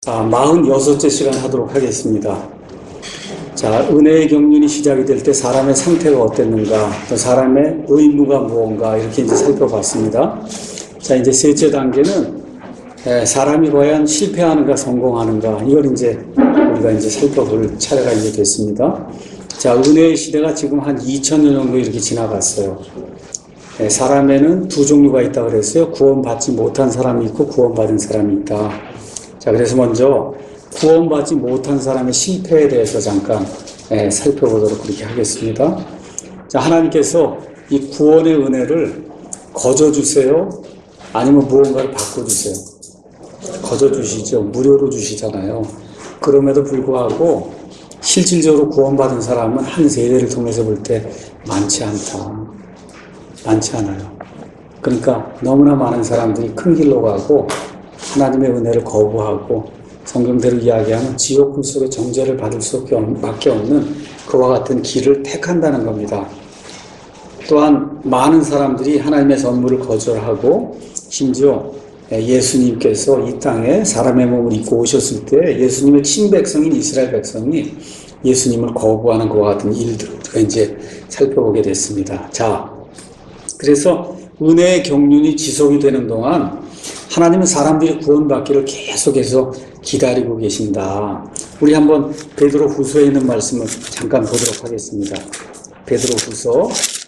자, 46째 시간 하도록 하겠습니다. 자, 은혜의 경륜이 시작이 될 때 사람의 상태가 어땠는가, 또 사람의 의무가 무언가, 이렇게 이제 살펴봤습니다. 자, 이제 셋째 단계는 사람이 과연 실패하는가, 성공하는가, 이걸 이제 우리가 이제 살펴볼 차례가 이제 됐습니다. 자, 은혜의 시대가 지금 한 2000년 정도 이렇게 지나갔어요. 사람에는 두 종류가 있다고 그랬어요. 구원받지 못한 사람이 있고 구원받은 사람이 있다. 자, 그래서 먼저 구원받지 못한 사람의 실패에 대해서 잠깐 살펴보도록 그렇게 하겠습니다. 자, 하나님께서 이 구원의 은혜를 거저주세요? 아니면 무언가를 바꿔주세요? 거저주시죠. 무료로 주시잖아요. 그럼에도 불구하고 실질적으로 구원받은 사람은 한 세대를 통해서 볼 때 많지 않다. 많지 않아요. 그러니까 너무나 많은 사람들이 큰 길로 가고 하나님의 은혜를 거부하고 성경대로 이야기하면 지옥불 속에 정죄를 받을 수밖에 없는 그와 같은 길을 택한다는 겁니다. 또한 많은 사람들이 하나님의 선물을 거절하고 심지어 예수님께서 이 땅에 사람의 몸을 입고 오셨을 때 예수님의 친백성인 이스라엘 백성이 예수님을 거부하는 그와 같은 일들을 우리가 이제 살펴보게 됐습니다. 자, 그래서 은혜의 경륜이 지속이 되는 동안 하나님은 사람들이 구원받기를 계속해서 기다리고 계신다. 우리 한번 베드로 후서에 있는 말씀을 잠깐 보도록 하겠습니다. 베드로 후서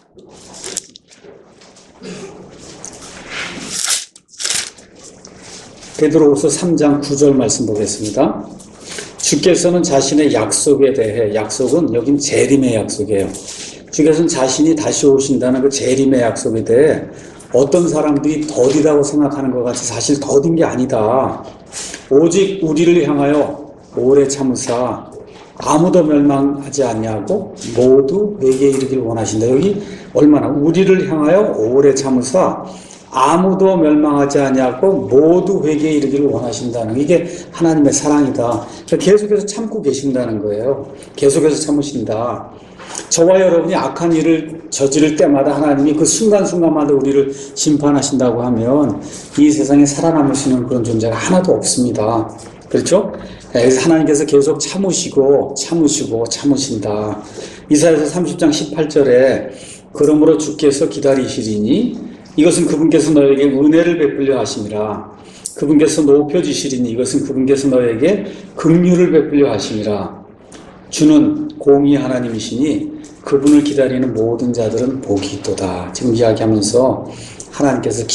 3장 9절 말씀 보겠습니다. 주께서는 자신의 약속에 대해, 약속은 여긴 재림의 약속이에요. 주께서는 자신이 다시 오신다는 그 재림의 약속에 대해 어떤 사람들이 더디다고 생각하는 것 같이 사실 더딘 게 아니다. 오직 우리를 향하여 오래 참으사 아무도 멸망하지 않냐고 모두 회개에 이르기를 원하신다. 여기 얼마나 우리를 향하여 오래 참으사 아무도 멸망하지 않냐고 모두 회개에 이르기를 원하신다는 이게 하나님의 사랑이다. 계속해서 참고 계신다는 거예요. 계속해서 참으신다. 저와 여러분이 악한 일을 저지를 때마다 하나님이 그 순간순간마다 우리를 심판하신다고 하면 이 세상에 살아남을 수 있는 그런 존재가 하나도 없습니다. 그렇죠? 그래서 하나님께서 계속 참으신다. 이사야서 30장 18절에 그러므로 주께서 기다리시리니 이것은 그분께서 너에게 은혜를 베풀려 하심이라. 그분께서 높여주시리니 이것은 그분께서 너에게 긍휼을 베풀려 하심이라. 주는 공의 하나님이시니 그분을 기다리는 모든 자들은 복이 있도다. 지금 이야기하면서 하나님께서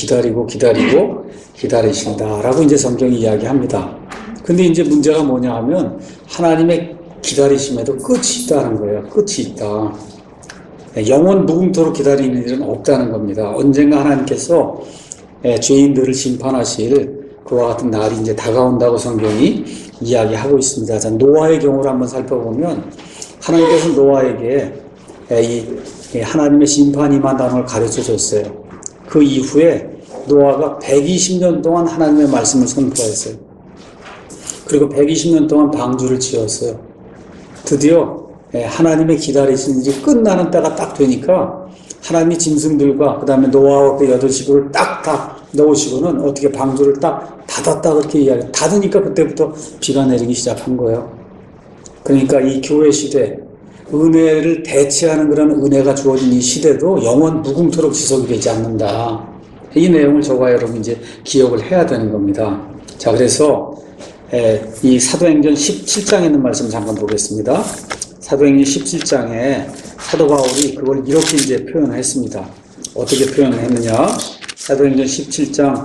기다리신다라고 이제 성경이 이야기합니다. 근데 이제 문제가 뭐냐 하면 하나님의 기다리심에도 끝이 있다는 거예요. 끝이 있다. 영원 무궁토록 기다리는 일은 없다는 겁니다. 언젠가 하나님께서 죄인들을 심판하실 그와 같은 날이 이제 다가온다고 성경이 이야기하고 있습니다. 자, 노아의 경우를 한번 살펴보면 하나님께서 노아에게 하나님의 심판이 임한다는 걸 가르쳐 줬어요. 그 이후에 노아가 120년 동안 하나님의 말씀을 선포했어요. 그리고 120년 동안 방주를 지었어요. 드디어 하나님의 기다리신 일이 끝나는 때가 딱 되니까 하나님이 짐승들과 그 다음에 노아와 그 8식구를 딱 다 넣으시고는 어떻게 방주를 딱 닫았다 그렇게 이야기해요. 닫으니까 그때부터 비가 내리기 시작한 거예요. 그러니까 이 교회 시대, 은혜를 대체하는 그런 은혜가 주어진 이 시대도 영원 무궁토록 지속이 되지 않는다. 이 내용을 저와 여러분 이제 기억을 해야 되는 겁니다. 자, 그래서 이 사도행전 17장에 있는 말씀 잠깐 보겠습니다. 사도행전 17장에 사도 바울이 그걸 이렇게 이제 표현을 했습니다. 어떻게 표현을 했느냐? 사도행전 17장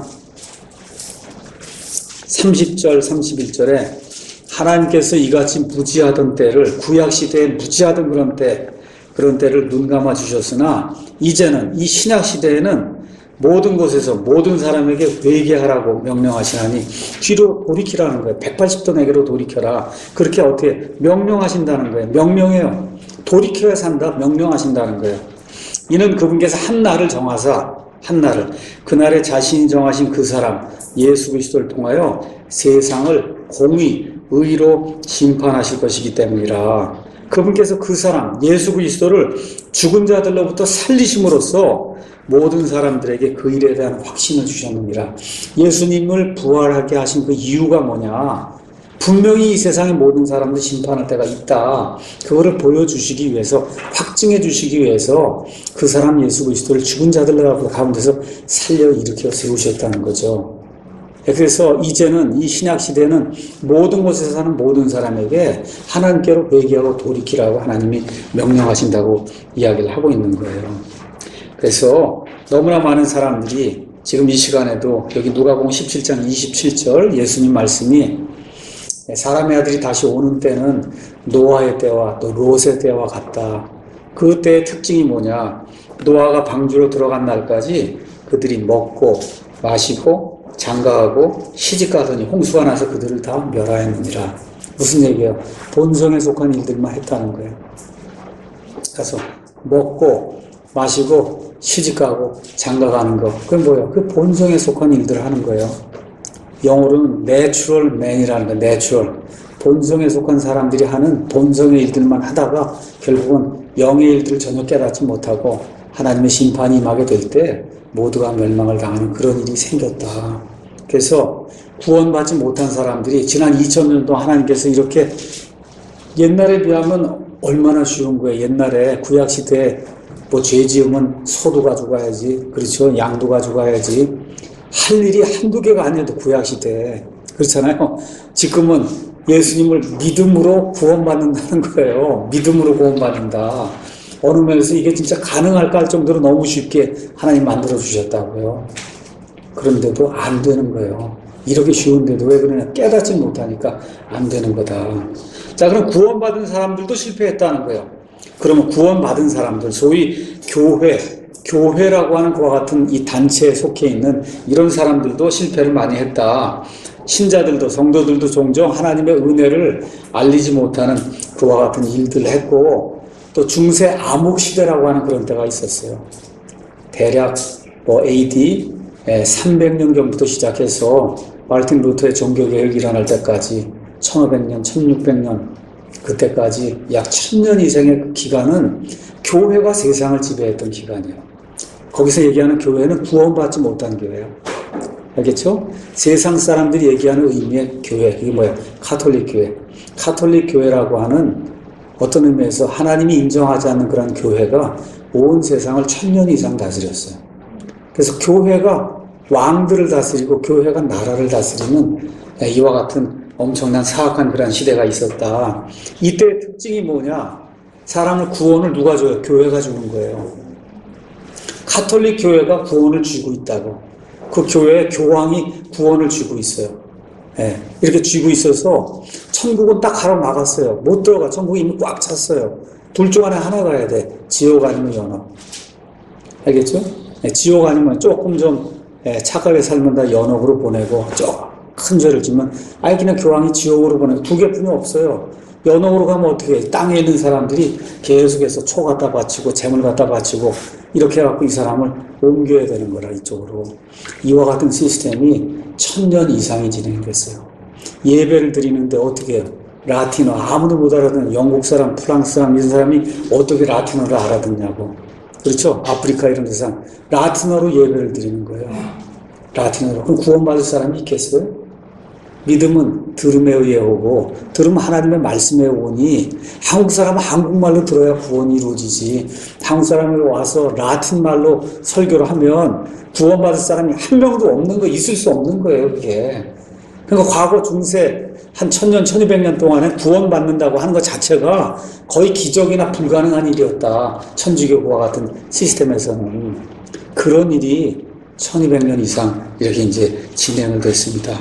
30절, 31절에 하나님께서 이같이 무지하던 때를, 구약시대에 무지하던 그런 때를 눈감아 주셨으나 이제는 이 신약시대에는 모든 곳에서 모든 사람에게 회개하라고 명령하시나니 뒤로 돌이키라는 거예요. 180도 내게로 돌이켜라. 그렇게 어떻게 명령하신다는 거예요. 명령해요. 돌이켜야 산다. 명령하신다는 거예요. 이는 그분께서 한 날을 정하사 그날에 자신이 정하신 그 사람 예수 그리스도를 통하여 세상을 공의, 의로 심판하실 것이기 때문이라. 그분께서 그 사람 예수 그리스도를 죽은 자들로부터 살리심으로써 모든 사람들에게 그 일에 대한 확신을 주셨느니라. 예수님을 부활하게 하신 그 이유가 뭐냐? 분명히 이 세상의 모든 사람들 심판할 때가 있다. 그거를 보여주시기 위해서, 확증해 주시기 위해서 그 사람 예수 그리스도를 죽은 자들 가운데서 살려 일으켜 세우셨다는 거죠. 그래서 이제는 이 신약 시대는 모든 곳에 사는 모든 사람에게 하나님께로 회개하고 돌이키라고 하나님이 명령하신다고 이야기를 하고 있는 거예요. 그래서 너무나 많은 사람들이 지금 이 시간에도 여기 누가복음 17장 27절 예수님 말씀이 사람의 아들이 다시 오는 때는 노아의 때와 또 롯의 때와 같다. 그 때의 특징이 뭐냐? 노아가 방주로 들어간 날까지 그들이 먹고 마시고 장가하고 시집가더니 홍수가 나서 그들을 다 멸하였느니라. 무슨 얘기예요? 본성에 속한 일들만 했다는 거예요. 그래서 먹고 마시고 시집가고 장가가는 거, 그게 뭐예요? 그 본성에 속한 일들을 하는 거예요. 영어로는 내추럴 맨이라는 거예요. 내추럴. 본성에 속한 사람들이 하는 본성의 일들만 하다가 결국은 영의 일들을 전혀 깨닫지 못하고 하나님의 심판이 임하게 될 때 모두가 멸망을 당하는 그런 일이 생겼다. 그래서 구원받지 못한 사람들이 지난 2000년 동안 하나님께서 이렇게 옛날에 비하면 얼마나 쉬운 거예요. 옛날에 구약시대에 뭐 죄 지으면 소도 가져가야지, 그렇죠? 양도 가져가야지. 할 일이 한두 개가 아니어도 구약시대에. 그렇잖아요. 지금은 예수님을 믿음으로 구원받는다는 거예요. 믿음으로 구원받는다. 어느 면에서 이게 진짜 가능할까 할 정도로 너무 쉽게 하나님 만들어주셨다고요. 그런데도 안 되는 거예요. 이렇게 쉬운데도 왜 그러냐? 깨닫지 못하니까 안 되는 거다. 자, 그럼 구원받은 사람들도 실패했다는 거예요. 그러면 구원받은 사람들, 소위 교회라고 하는 그와 같은 이 단체에 속해 있는 이런 사람들도 실패를 많이 했다. 신자들도, 성도들도 종종 하나님의 은혜를 알리지 못하는 그와 같은 일들을 했고, 또 중세 암흑시대라고 하는 그런 때가 있었어요. 대략 AD 300년경부터 시작해서 마르틴 루터의 종교개혁이 일어날 때까지 1500년, 1600년 그때까지 약 1000년 이상의 그 기간은 교회가 세상을 지배했던 기간이에요. 거기서 얘기하는 교회는 구원받지 못한 교회예요. 알겠죠? 세상 사람들이 얘기하는 의미의 교회, 이게 뭐예요? 카톨릭 교회. 카톨릭 교회라고 하는 어떤 의미에서 하나님이 인정하지 않는 그런 교회가 온 세상을 1000년 이상 다스렸어요. 그래서 교회가 왕들을 다스리고 교회가 나라를 다스리는 이와 같은 엄청난 사악한 그런 시대가 있었다. 이때의 특징이 뭐냐? 사람을 구원을 누가 줘요? 교회가 주는 거예요. 카톨릭 교회가 구원을 쥐고 있다고. 그 교회의 교황이 구원을 쥐고 있어요. 이렇게 쥐고 있어서 천국은 딱 가로 막았어요. 못 들어가. 천국이 이미 꽉 찼어요. 둘 중 안에 하나 가야 돼. 지옥 아니면 연옥. 알겠죠? 지옥 아니면 조금 좀 착하게 살면 다 연옥으로 보내고 큰 죄를 지면 그냥 교황이 지옥으로 보내고 두 개뿐이 없어요. 연옥으로 가면 어떻게 해? 땅에 있는 사람들이 계속해서 초 갖다 바치고 재물 갖다 바치고 이렇게 해갖고 이 사람을 옮겨야 되는 거라 이쪽으로. 이와 같은 시스템이 1000년 이상이 진행됐어요. 예배를 드리는데 어떻게 해요? 라틴어 아무도 못 알아듣는 영국 사람, 프랑스 사람 이런 사람이 어떻게 라틴어를 알아듣냐고. 그렇죠? 아프리카 이런 데서 라틴어로 예배를 드리는 거예요. 라틴어로. 그럼 구원받을 사람이 있겠어요? 믿음은 들음에 의해 오고 들음은 하나님의 말씀에 오니 한국 사람은 한국말로 들어야 구원이 이루어지지. 한국 사람이 와서 라틴 말로 설교를 하면 구원받을 사람이 한 명도 없는 거 있을 수 없는 거예요. 그게. 그러니까 과거 중세 한 1000년, 1200년 동안에 구원받는다고 하는 것 자체가 거의 기적이나 불가능한 일이었다. 천주교와 같은 시스템에서는. 그런 일이 1200년 이상 이렇게 이제 진행을 됐습니다.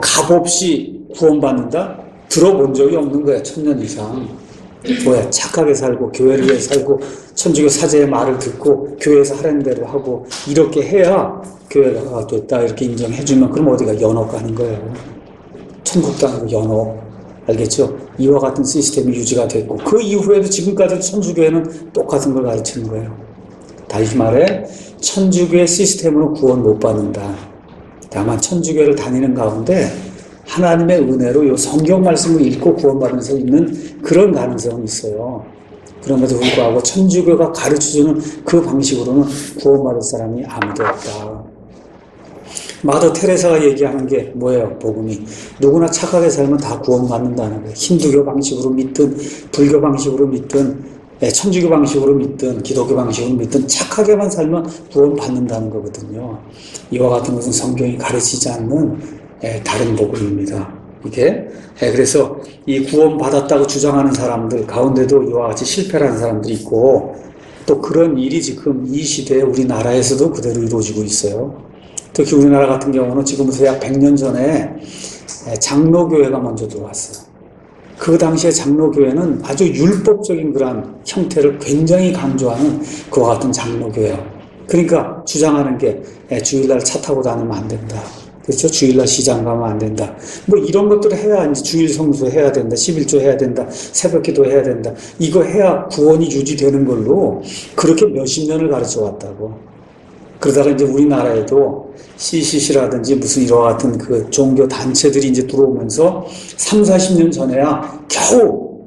값없이 구원받는다? 들어본 적이 없는 거야. 1000년 이상. 뭐야? 착하게 살고 교회를 위해 살고 천주교 사제의 말을 듣고 교회에서 하라는 대로 하고 이렇게 해야 교회가 됐다 이렇게 인정해주면 그럼 어디가 연옥 가는 거예요. 천국도 아니고 연옥. 알겠죠? 이와 같은 시스템이 유지가 됐고 그 이후에도 지금까지 천주교회는 똑같은 걸 가르치는 거예요. 다시 말해 천주교의 시스템으로 구원 못 받는다. 다만 천주교를 다니는 가운데 하나님의 은혜로 이 성경 말씀을 읽고 구원받는 수 있는 그런 가능성은 있어요. 그럼에도 불구하고 천주교가 가르쳐주는 그 방식으로는 구원받을 사람이 아무도 없다. 마더 테레사가 얘기하는 게 뭐예요? 복음이. 누구나 착하게 살면 다 구원받는다는 거예요. 힌두교 방식으로 믿든 불교 방식으로 믿든 천주교 방식으로 믿든 기독교 방식으로 믿든 착하게만 살면 구원받는다는 거거든요. 이와 같은 것은 성경이 가르치지 않는 다른 복음입니다. 이게 그래서 이 구원받았다고 주장하는 사람들 가운데도 이와 같이 실패를 하는 사람들이 있고, 또 그런 일이 지금 이 시대에 우리나라에서도 그대로 이루어지고 있어요. 특히 우리나라 같은 경우는 지금부터 약 100년 전에 장로교회가 먼저 들어왔어요. 그 당시에 장로교회는 아주 율법적인 그런 형태를 굉장히 강조하는 그와 같은 장로교회예요. 그러니까 주장하는 게 주일날 차 타고 다니면 안 된다. 그렇죠? 주일날 시장 가면 안 된다. 뭐 이런 것들을 해야 이제 주일 성수 해야 된다. 11조 해야 된다. 새벽 기도 해야 된다. 이거 해야 구원이 유지되는 걸로 그렇게 몇십 년을 가르쳐 왔다고. 그러다가 이제 우리나라에도 CCC라든지 무슨 이와 같은 그 종교 단체들이 이제 들어오면서 3, 40년 전에야 겨우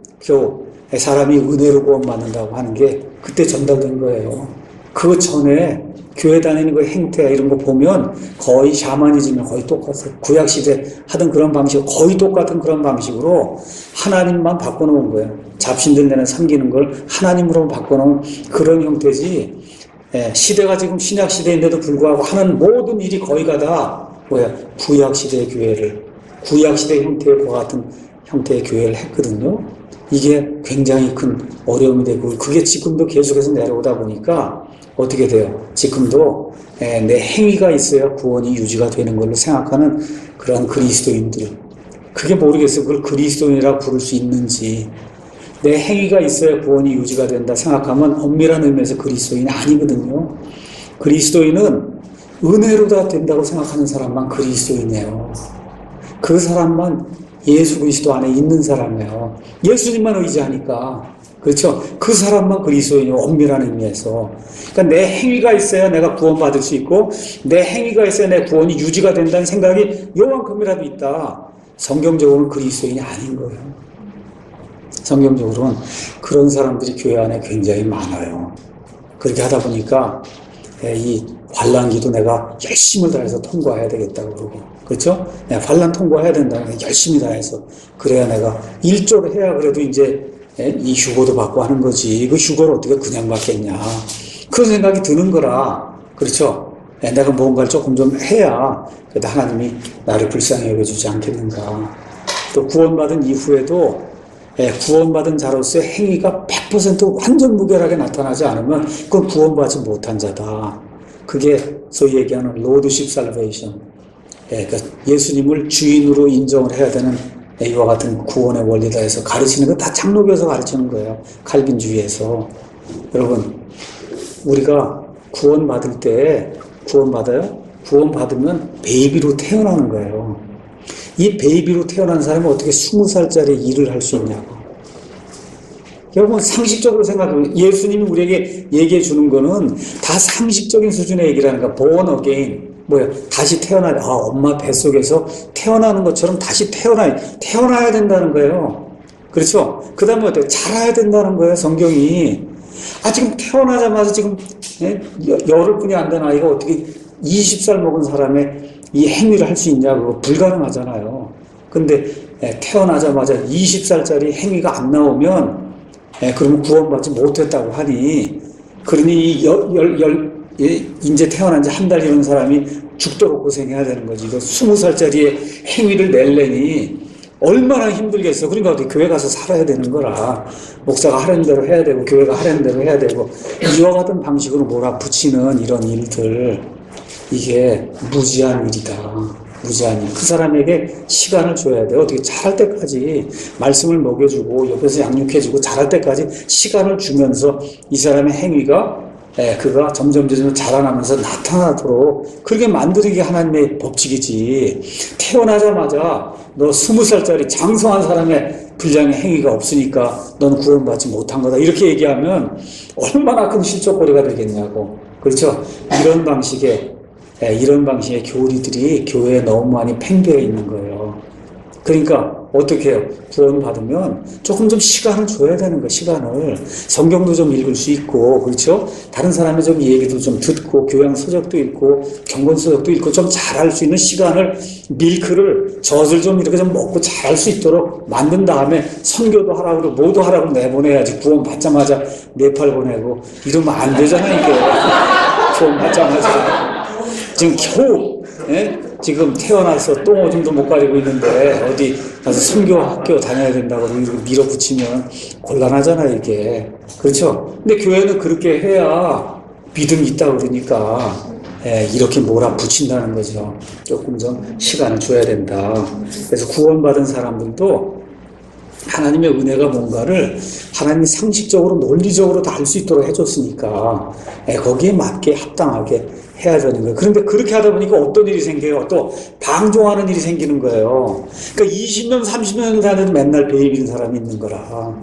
사람이 은혜로 구원받는다고 하는 게 그때 전달된 거예요. 그 전에 교회 다니는 그 행태 이런 거 보면 거의 샤머니즘이 거의 똑같아요. 구약시대 하던 그런 방식, 거의 똑같은 그런 방식으로 하나님만 바꿔놓은 거예요. 잡신들 내는 섬기는 걸 하나님으로 바꿔놓은 그런 형태지. 시대가 지금 신약시대인데도 불구하고 하는 모든 일이 거의가 다 구약시대의 교회를, 구약시대 형태의 그와 같은 형태의 교회를 했거든요. 이게 굉장히 큰 어려움이 되고, 그게 지금도 계속해서 내려오다 보니까 어떻게 돼요? 지금도 내 행위가 있어야 구원이 유지가 되는 걸로 생각하는 그런 그리스도인들. 그게 모르겠어요. 그걸 그리스도인이라고 부를 수 있는지. 내 행위가 있어야 구원이 유지가 된다 생각하면 엄밀한 의미에서 그리스도인이 아니거든요. 그리스도인은 은혜로 다 된다고 생각하는 사람만 그리스도인이에요. 그 사람만 예수 그리스도 안에 있는 사람이에요. 예수님만 의지하니까. 그렇죠? 그 사람만 그리스도인이에요. 엄밀한 의미에서. 그러니까 내 행위가 있어야 내가 구원받을 수 있고, 내 행위가 있어야 내 구원이 유지가 된다는 생각이 요만큼이라도 있다. 성경적으로는 그리스도인이 아닌 거예요. 성경적으로는 그런 사람들이 교회 안에 굉장히 많아요. 그렇게 하다 보니까 이 환난기도 내가 열심을 다해서 통과해야 되겠다고 그러고, 그렇죠? 환난 통과해야 된다는 게 열심히 다해서 그래야 내가 일조를 해야 그래도 이제 이 휴고도 받고 하는 거지. 그 휴고를 어떻게 그냥 받겠냐. 그런 생각이 드는 거라. 그렇죠? 내가 뭔가를 조금 좀 해야 그래도 하나님이 나를 불쌍히 여겨주지 않겠는가. 또 구원받은 이후에도 구원받은 자로서의 행위가 100% 완전 무결하게 나타나지 않으면 그건 구원받지 못한 자다. 그게 소위 얘기하는 로드십 살베이션. 그러니까 예수님을 주인으로 인정을 해야 되는 이와 같은 구원의 원리다 해서 가르치는 건 다 장로교에서 가르치는 거예요. 칼빈주의에서. 여러분, 우리가 구원받을 때 구원받아요? 구원받으면 베이비로 태어나는 거예요. 이 베이비로 태어난 사람이 어떻게 20살짜리 일을 할 수 있냐고. 여러분, 상식적으로 생각하면 예수님이 우리에게 얘기해 주는 거는 다 상식적인 수준의 얘기라는 거야. born again. 다시 엄마 뱃속에서 태어나는 것처럼 다시 태어나야 된다는 거예요. 그렇죠? 그 다음에 어때요? 자라야 된다는 거예요, 성경이. 지금 태어나자마자 지금, 열흘 뿐이 안 된 아이가 어떻게 20살 먹은 사람의 이 행위를 할 수 있냐고. 불가능하잖아요. 근데 태어나자마자 20살짜리 행위가 안 나오면 그러면 구원받지 못했다고 하니, 그러니 이제 태어난 지 한 달 이런 사람이 죽도록 고생해야 되는 거지. 이거 20살짜리의 행위를 낼래니 얼마나 힘들겠어. 그러니까 어떻게 교회 가서 살아야 되는 거라. 목사가 하라는 대로 해야 되고 교회가 하라는 대로 해야 되고, 이와 같은 방식으로 몰아붙이는 이런 일들, 이게 무지한 일이다. 무지한 일. 그 사람에게 시간을 줘야 돼. 어떻게 자랄 때까지 말씀을 먹여주고 옆에서 양육해주고 자랄 때까지 시간을 주면서 이 사람의 행위가 그가 점점 자라나면서 나타나도록 그렇게 만드는 게 하나님의 법칙이지. 태어나자마자 너 20살짜리 장성한 사람의 불량의 행위가 없으니까 넌 구원받지 못한 거다, 이렇게 얘기하면 얼마나 큰 실족거리가 되겠냐고. 그렇죠? 이런 방식의 교리들이 교회에 너무 많이 팽배해 있는 거예요. 그러니까 어떻게 해요? 구원받으면 조금 좀 시간을 줘야 되는 거예요. 시간을. 성경도 좀 읽을 수 있고, 그렇죠? 다른 사람의 좀 얘기도 좀 듣고, 교양 서적도 읽고, 경건 서적도 읽고, 좀 잘할 수 있는 시간을, 밀크를, 젖을 좀 이렇게 좀 먹고 잘할 수 있도록 만든 다음에 선교도 하라고 그러고, 뭐도 하라고 내보내야지. 구원 받자마자 네팔 보내고, 이러면 안 되잖아, 이게. 구원 받자마자. 지금 겨우, 예? 지금 태어나서 똥오줌도 못 가리고 있는데 어디 가서 선교 학교 다녀야 된다고 이렇게 밀어붙이면 곤란하잖아요, 이게. 그렇죠? 근데 교회는 그렇게 해야 믿음이 있다고 그러니까 이렇게 몰아붙인다는 거죠. 조금 좀 시간을 줘야 된다. 그래서 구원받은 사람들도 하나님의 은혜가 뭔가를 하나님이 상식적으로 논리적으로 다 알 수 있도록 해줬으니까 거기에 맞게 합당하게 해야 되는 거예요. 그런데 그렇게 하다 보니까 어떤 일이 생겨요? 또 방종하는 일이 생기는 거예요. 그러니까 20년 30년 사는데도 맨날 베이비는 사람이 있는 거라.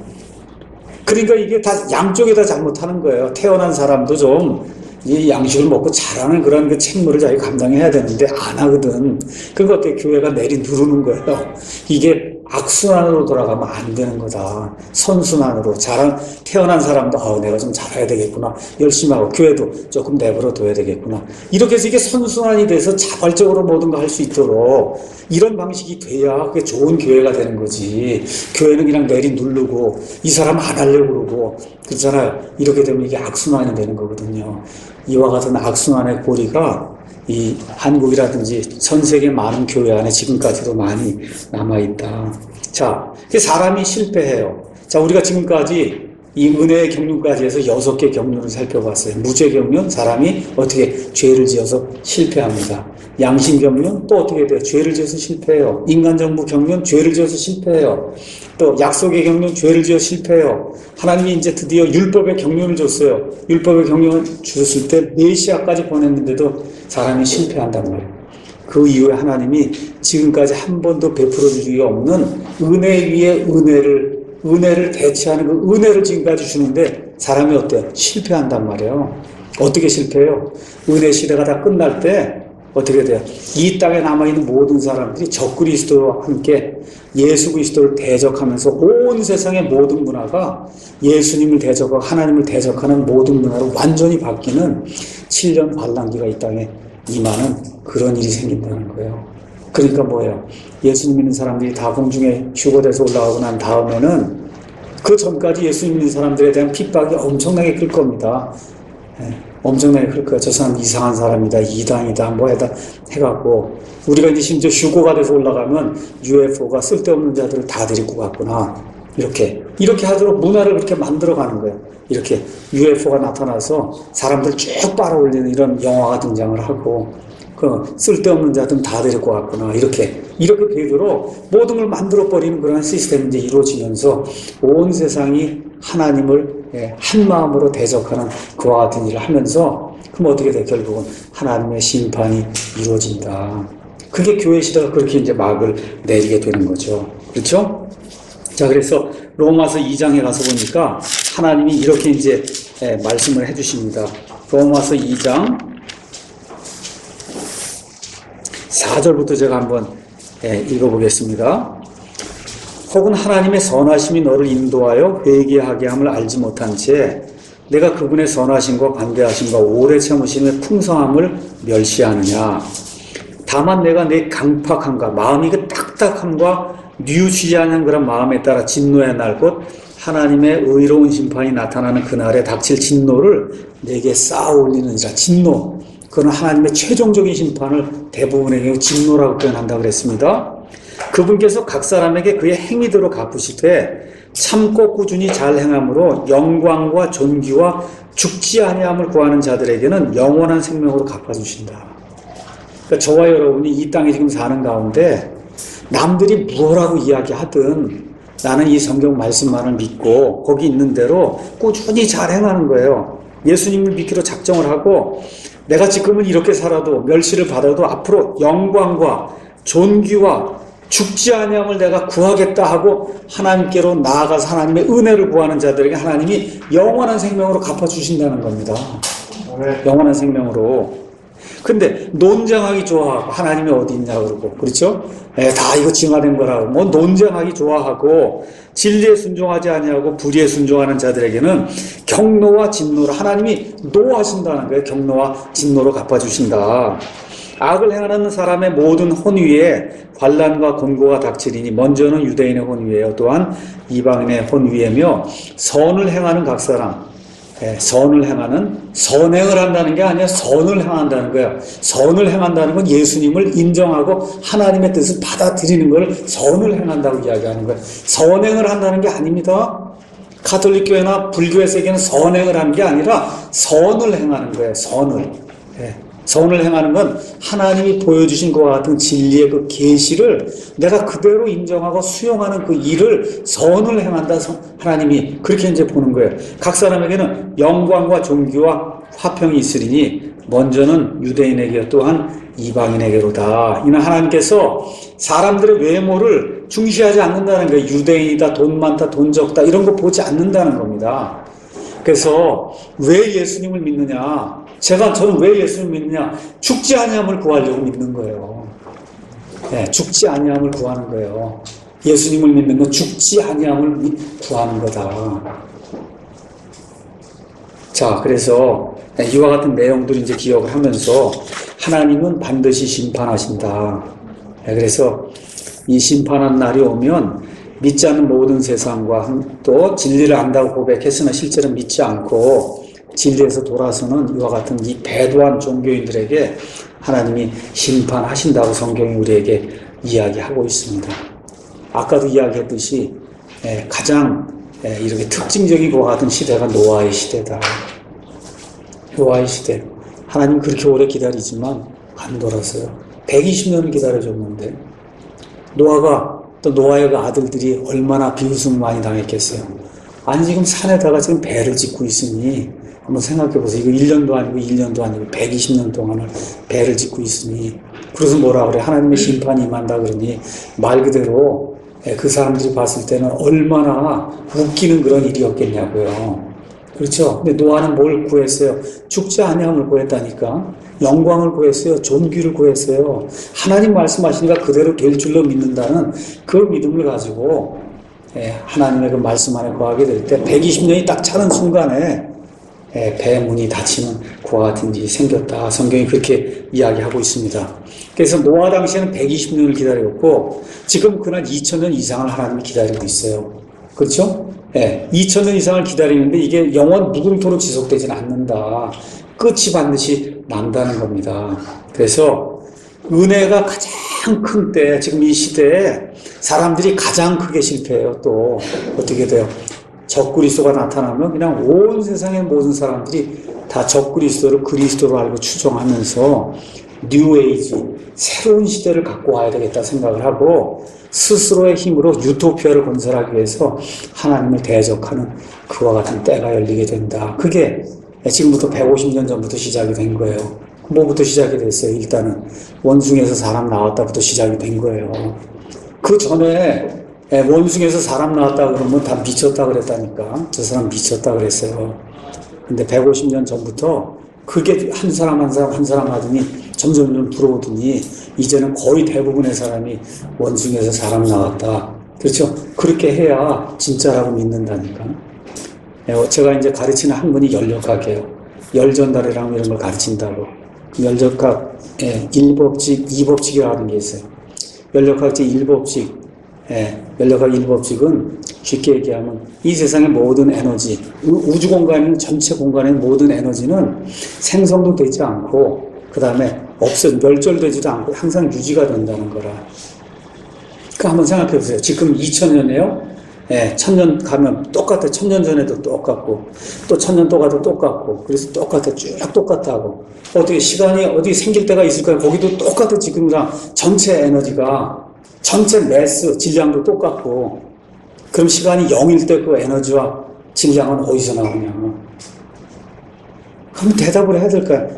그러니까 이게 다 양쪽에 다 잘못하는 거예요. 태어난 사람도 좀 이 양식을 먹고 자라는 그런 그 책무를 자기가 감당해야 되는데 안 하거든. 그러니까 어떻게 교회가 내리 누르는 거예요. 이게 악순환으로 돌아가면 안 되는 거다. 선순환으로. 태어난 사람도 내가 좀 잘해야 되겠구나. 열심히 하고 교회도 조금 내버려 둬야 되겠구나. 이렇게 해서 이게 선순환이 돼서 자발적으로 모든 거 할 수 있도록 이런 방식이 돼야 그게 좋은 교회가 되는 거지. 교회는 그냥 내리 누르고 이 사람 안 하려고 그러고 그렇잖아요. 이렇게 되면 이게 악순환이 되는 거거든요. 이와 같은 악순환의 고리가 이 한국이라든지 전 세계 많은 교회 안에 지금까지도 많이 남아있다. 자, 사람이 실패해요. 자, 우리가 지금까지 이 은혜의 경륜까지 해서 6개 경륜을 살펴봤어요. 무죄 경륜, 사람이 어떻게 죄를 지어서 실패합니다. 양심 경륜, 또 어떻게 돼요? 죄를 지어서 실패해요. 인간정부 경륜, 죄를 지어서 실패해요. 또 약속의 경륜, 죄를 지어 실패해요. 하나님이 이제 드디어 율법의 경륜을 줬어요. 율법의 경륜을 주셨을 때 메시아까지 보냈는데도 사람이 실패한단 말이에요. 그 이후에 하나님이 지금까지 한 번도 베풀어 준 적이 없는 은혜 위에 은혜를 대체하는 그 은혜를 지금까지 주는데 사람이 어때요? 실패한단 말이에요. 어떻게 실패해요? 은혜 시대가 다 끝날 때 어떻게 돼요? 이 땅에 남아있는 모든 사람들이 적그리스도와 함께 예수 그리스도를 대적하면서 온 세상의 모든 문화가 예수님을 대적하고 하나님을 대적하는 모든 문화로 완전히 바뀌는 7년 반란기가 이 땅에 임하는 그런 일이 생긴다는 거예요. 그러니까 뭐예요? 예수님 믿는 사람들이 다 공중에 휴거돼서 올라가고 난 다음에는 그 전까지 예수님 믿는 사람들에 대한 핍박이 엄청나게 클 겁니다. 엄청나게 클 거예요. 저 사람 이상한 사람이다, 이단이다, 뭐에다 해갖고 우리가 이제 심지어 휴거가 돼서 올라가면 UFO가 쓸데없는 자들을 다 데리고 갔구나. 이렇게 하도록 문화를 그렇게 만들어가는 거예요. 이렇게 UFO가 나타나서 사람들 쭉 빨아올리는 이런 영화가 등장을 하고 그 쓸데없는 자들은 다 데리고 왔구나. 이렇게 되도록 모든 걸 만들어버리는 그런 시스템이 이제 이루어지면서 온 세상이 하나님을 한 마음으로 대적하는 그와 같은 일을 하면서 그럼 어떻게 돼? 결국은 하나님의 심판이 이루어진다. 그게 교회 시대가 그렇게 이제 막을 내리게 되는 거죠. 그렇죠? 자, 그래서 로마서 2장에 가서 보니까 하나님이 이렇게 이제 말씀을 해주십니다. 로마서 2장 4절부터 제가 한번 읽어보겠습니다. 혹은 하나님의 선하심이 너를 인도하여 회개하게 함을 알지 못한 채 내가 그분의 선하심과 관대하심과 오래 참으심의 풍성함을 멸시하느냐. 다만 내가 내 강팍함과 마음이 그 딱딱함과 뉘우치지 않는 그런 마음에 따라 진노의 날 곧 하나님의 의로운 심판이 나타나는 그날에 닥칠 진노를 내게 쌓아 올리느니라. 진노. 그건 하나님의 최종적인 심판을 대부분의 경우 진노라고 표현한다고 그랬습니다. 그분께서 각 사람에게 그의 행위대로 갚으시되 참고 꾸준히 잘 행함으로 영광과 존귀와 죽지 아니함을 구하는 자들에게는 영원한 생명으로 갚아주신다. 그러니까 저와 여러분이 이 땅에 지금 사는 가운데 남들이 뭐라고 이야기하든 나는 이 성경 말씀만을 믿고 거기 있는 대로 꾸준히 잘 행하는 거예요. 예수님을 믿기로 작정을 하고 내가 지금은 이렇게 살아도 멸시를 받아도 앞으로 영광과 존귀와 죽지 아니함을 내가 구하겠다 하고 하나님께로 나아가서 하나님의 은혜를 구하는 자들에게 하나님이 영원한 생명으로 갚아주신다는 겁니다. 영원한 생명으로. 근데 논쟁하기 좋아하고 하나님이 어디 있냐 그러고 그렇죠? 다 이거 징하된 거라고 뭐 논쟁하기 좋아하고 진리에 순종하지 아니하고 불의에 순종하는 자들에게는 경노와 진노로 하나님이 노하신다는 거예요. 경노와 진노로 갚아주신다. 악을 행하는 사람의 모든 혼위에 환난과 곤고가 닥치리니 먼저는 유대인의 혼위에요. 또한 이방인의 혼위에며 선을 행하는 각 사람 선을 행하는 선행을 한다는 게 아니라 선을 행한다는 거예요. 선을 행한다는 건 예수님을 인정하고 하나님의 뜻을 받아들이는 걸 선을 행한다고 이야기하는 거예요. 선행을 한다는 게 아닙니다. 가톨릭 교회나 불교의 세계는 선행을 하는 게 아니라 선을 행하는 거예요. 선을. 선을 행하는 건 하나님이 보여주신 것과 같은 진리의 그 계시를 내가 그대로 인정하고 수용하는 그 일을 선을 행한다. 하나님이 그렇게 이제 보는 거예요. 각 사람에게는 영광과 존귀와 화평이 있으리니 먼저는 유대인에게 또한 이방인에게로다. 이는 하나님께서 사람들의 외모를 중시하지 않는다는 거예요. 유대인이다, 돈 많다, 돈 적다 이런 거 보지 않는다는 겁니다. 그래서 왜 예수님을 믿느냐? 저는 왜 예수님을 믿느냐? 죽지 아니함을 구하려고 믿는 거예요. 죽지 아니함을 구하는 거예요. 예수님을 믿는 건 죽지 아니함을 구하는 거다. 자, 그래서 이와 같은 내용들을 이제 기억을 하면서 하나님은 반드시 심판하신다. 그래서 이 심판한 날이 오면 믿지 않는 모든 세상과 또 진리를 안다고 고백했으나 실제로 믿지 않고 진리에서 돌아서는 이와 같은 이 배도한 종교인들에게 하나님이 심판하신다고 성경이 우리에게 이야기하고 있습니다. 아까도 이야기했듯이 가장 이렇게 특징적인 것 같은 시대가 노아의 시대다. 노아의 시대. 하나님 그렇게 오래 기다리지만 안 돌아서요. 120년을 기다려줬는데 노아가 또 노아의 그 아들들이 얼마나 비웃음을 많이 당했겠어요. 아니 지금 산에다가 지금 배를 짓고 있으니 한번 생각해보세요. 이거 1년도 아니고 1년도 아니고 120년 동안을 배를 짓고 있으니 그래서 뭐라 그래? 하나님의 심판이 임한다 그러니 말 그대로 그 사람들이 봤을 때는 얼마나 웃기는 그런 일이었겠냐고요. 그렇죠? 근데 노아는 뭘 구했어요? 죽지 아니함을 구했다니까. 영광을 구했어요. 존귀를 구했어요. 하나님 말씀하시니까 그대로 될 줄로 믿는다는 그 믿음을 가지고 하나님의 그 말씀 안에 거하게 될 때 120년이 딱 차는 순간에 배 문이 닫히는 그와 같은 일이 생겼다. 성경이 그렇게 이야기하고 있습니다. 그래서 노아 당시에는 120년을 기다렸고 지금 그날 2000년 이상을 하나님이 기다리고 있어요. 그렇죠? 2000년 이상을 기다리는데 이게 영원 무궁토록 지속되지는 않는다. 끝이 반드시 난다는 겁니다. 그래서 은혜가 가장 큰 때, 지금 이 시대에 사람들이 가장 크게 실패해요. 또 어떻게 돼요? 적그리스도가 나타나면 그냥 온 세상의 모든 사람들이 다 적그리스도를 그리스도로 알고 추종하면서 뉴에이지, 새로운 시대를 갖고 와야 되겠다 생각을 하고 스스로의 힘으로 유토피아를 건설하기 위해서 하나님을 대적하는 그와 같은 때가 열리게 된다. 그게 지금부터 150년 전부터 시작이 된 거예요. 뭐부터 시작이 됐어요? 일단은 원숭이에서 사람 나왔다부터 시작이 된 거예요. 그 전에 원숭이에서 사람 나왔다 그러면 다 미쳤다 그랬다니까. 저 사람 미쳤다 그랬어요. 근데 150년 전부터 그게 한 사람 하더니 점점 들어오더니 이제는 거의 대부분의 사람이 원숭이에서 사람 나왔다. 그렇죠? 그렇게 해야 진짜라고 믿는다니까. 제가 이제 가르치는 학문이 열역학이에요. 열전달이라고 이런 걸 가르친다고. 열역학 1법칙, 2법칙이라는 게 있어요. 열역학 제1법칙, 열역학 1법칙은 쉽게 얘기하면 이 세상의 모든 에너지, 우주 공간에 전체 공간의 모든 에너지는 생성도 되지 않고 그 다음에 멸절되지도 않고 항상 유지가 된다는 거라. 그러니까 한번 생각해 보세요. 지금 2000년이에요. 1000년 가면 똑같아. 1000년 전에도 똑같고 또 1000년 또 가도 똑같고 그래서 똑같아. 쭉 똑같다고. 어떻게 시간이 어디 생길 때가 있을까요? 거기도 똑같아. 지금이랑 전체 에너지가 전체 매스 질량도 똑같고 그럼 시간이 0일 때 그 에너지와 질량은 어디서 나오냐? 그럼 대답을 해야 될까요?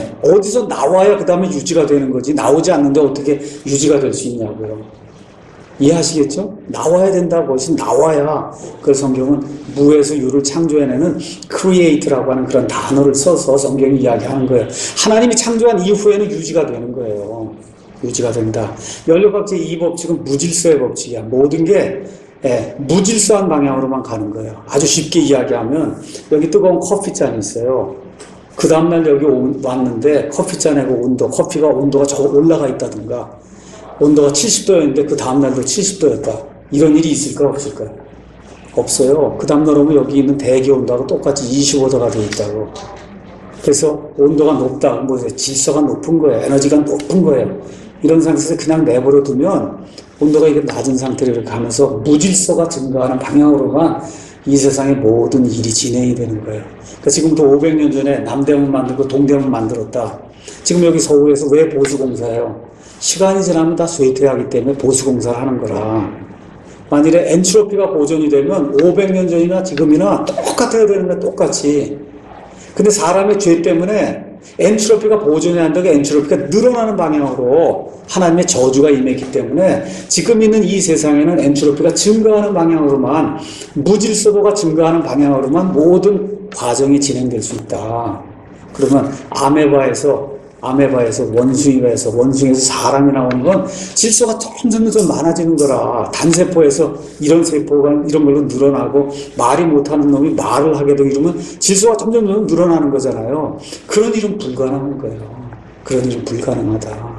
어디서 나와야 그 다음에 유지가 되는 거지. 나오지 않는데 어떻게 유지가 될 수 있냐고요. 이해하시겠죠? 나와야 된다고 것이 나와야 그 성경은 무에서 유를 창조해내는 create라고 하는 그런 단어를 써서 성경이 이야기하는 거예요. 하나님이 창조한 이후에는 유지가 되는 거예요. 유지가 된다. 연료법칙 이 법칙은 무질서의 법칙이야. 모든 게 무질서한 방향으로만 가는 거예요. 아주 쉽게 이야기하면 여기 뜨거운 커피잔이 있어요. 그 다음날 여기 왔는데 커피잔의 그 온도, 커피가 온도가 저 올라가 있다든가 온도가 70도였는데 그 다음날도 70도였다. 이런 일이 있을까 없을까요? 없어요. 그 다음날 오면 여기 있는 대기 온도하고 똑같이 25도가 되어 있다고. 그래서 온도가 높다. 뭐 질서가 높은 거예요. 에너지가 높은 거예요. 이런 상태에서 그냥 내버려 두면 온도가 이게 낮은 상태로 이렇게 가면서 무질서가 증가하는 방향으로만 이 세상의 모든 일이 진행이 되는 거예요. 그러니까 지금부터 500년 전에 남대문 만들고 동대문 만들었다. 지금 여기 서울에서 왜 보수공사예요? 시간이 지나면 다 쇠퇴하기 때문에 보수공사를 하는 거라. 만일에 엔트로피가 보존이 되면 500년 전이나 지금이나 똑같아야 되는 거야, 똑같이. 근데 사람의 죄 때문에 엔트로피가 보존이 안 되고 엔트로피가 늘어나는 방향으로 하나님의 저주가 임했기 때문에 지금 있는 이 세상에는 엔트로피가 증가하는 방향으로만, 무질서도가 증가하는 방향으로만 모든 과정이 진행될 수 있다. 그러면 아메바에서 원숭이에서 사람이 나오는 건 질서가 점점 많아지는 거라. 단세포에서 이런 세포가 이런 걸로 늘어나고 말이 못하는 놈이 말을 하게 되고 이러면 질서가 점점 늘어나는 거잖아요. 그런 일은 불가능한 거예요. 그런 일은 불가능하다.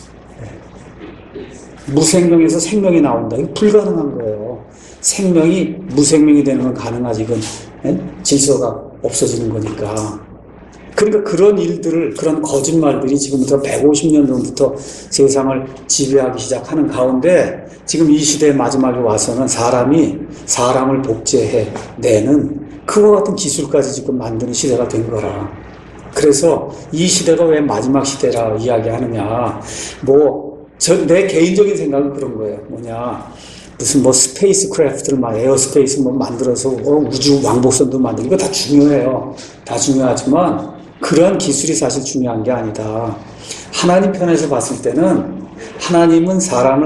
무생명에서 생명이 나온다. 이거 불가능한 거예요. 생명이 무생명이 되는 건 가능하지. 이건 질서가 없어지는 거니까. 그러니까 그런 일들을, 그런 거짓말들이 지금부터 150년 전부터 세상을 지배하기 시작하는 가운데 지금 이 시대의 마지막에 와서는 사람이 사람을 복제해내는 그와 같은 기술까지 지금 만드는 시대가 된 거라. 그래서 이 시대가 왜 마지막 시대라 이야기하느냐. 내 개인적인 생각은 그런 거예요. 무슨 스페이스 크래프트를 에어스페이스 만들어서 우주 왕복선도 만들고 이거 다 중요해요. 다 중요하지만 그러한 기술이 사실 중요한 게 아니다. 하나님 편에서 봤을 때는 하나님은 사람을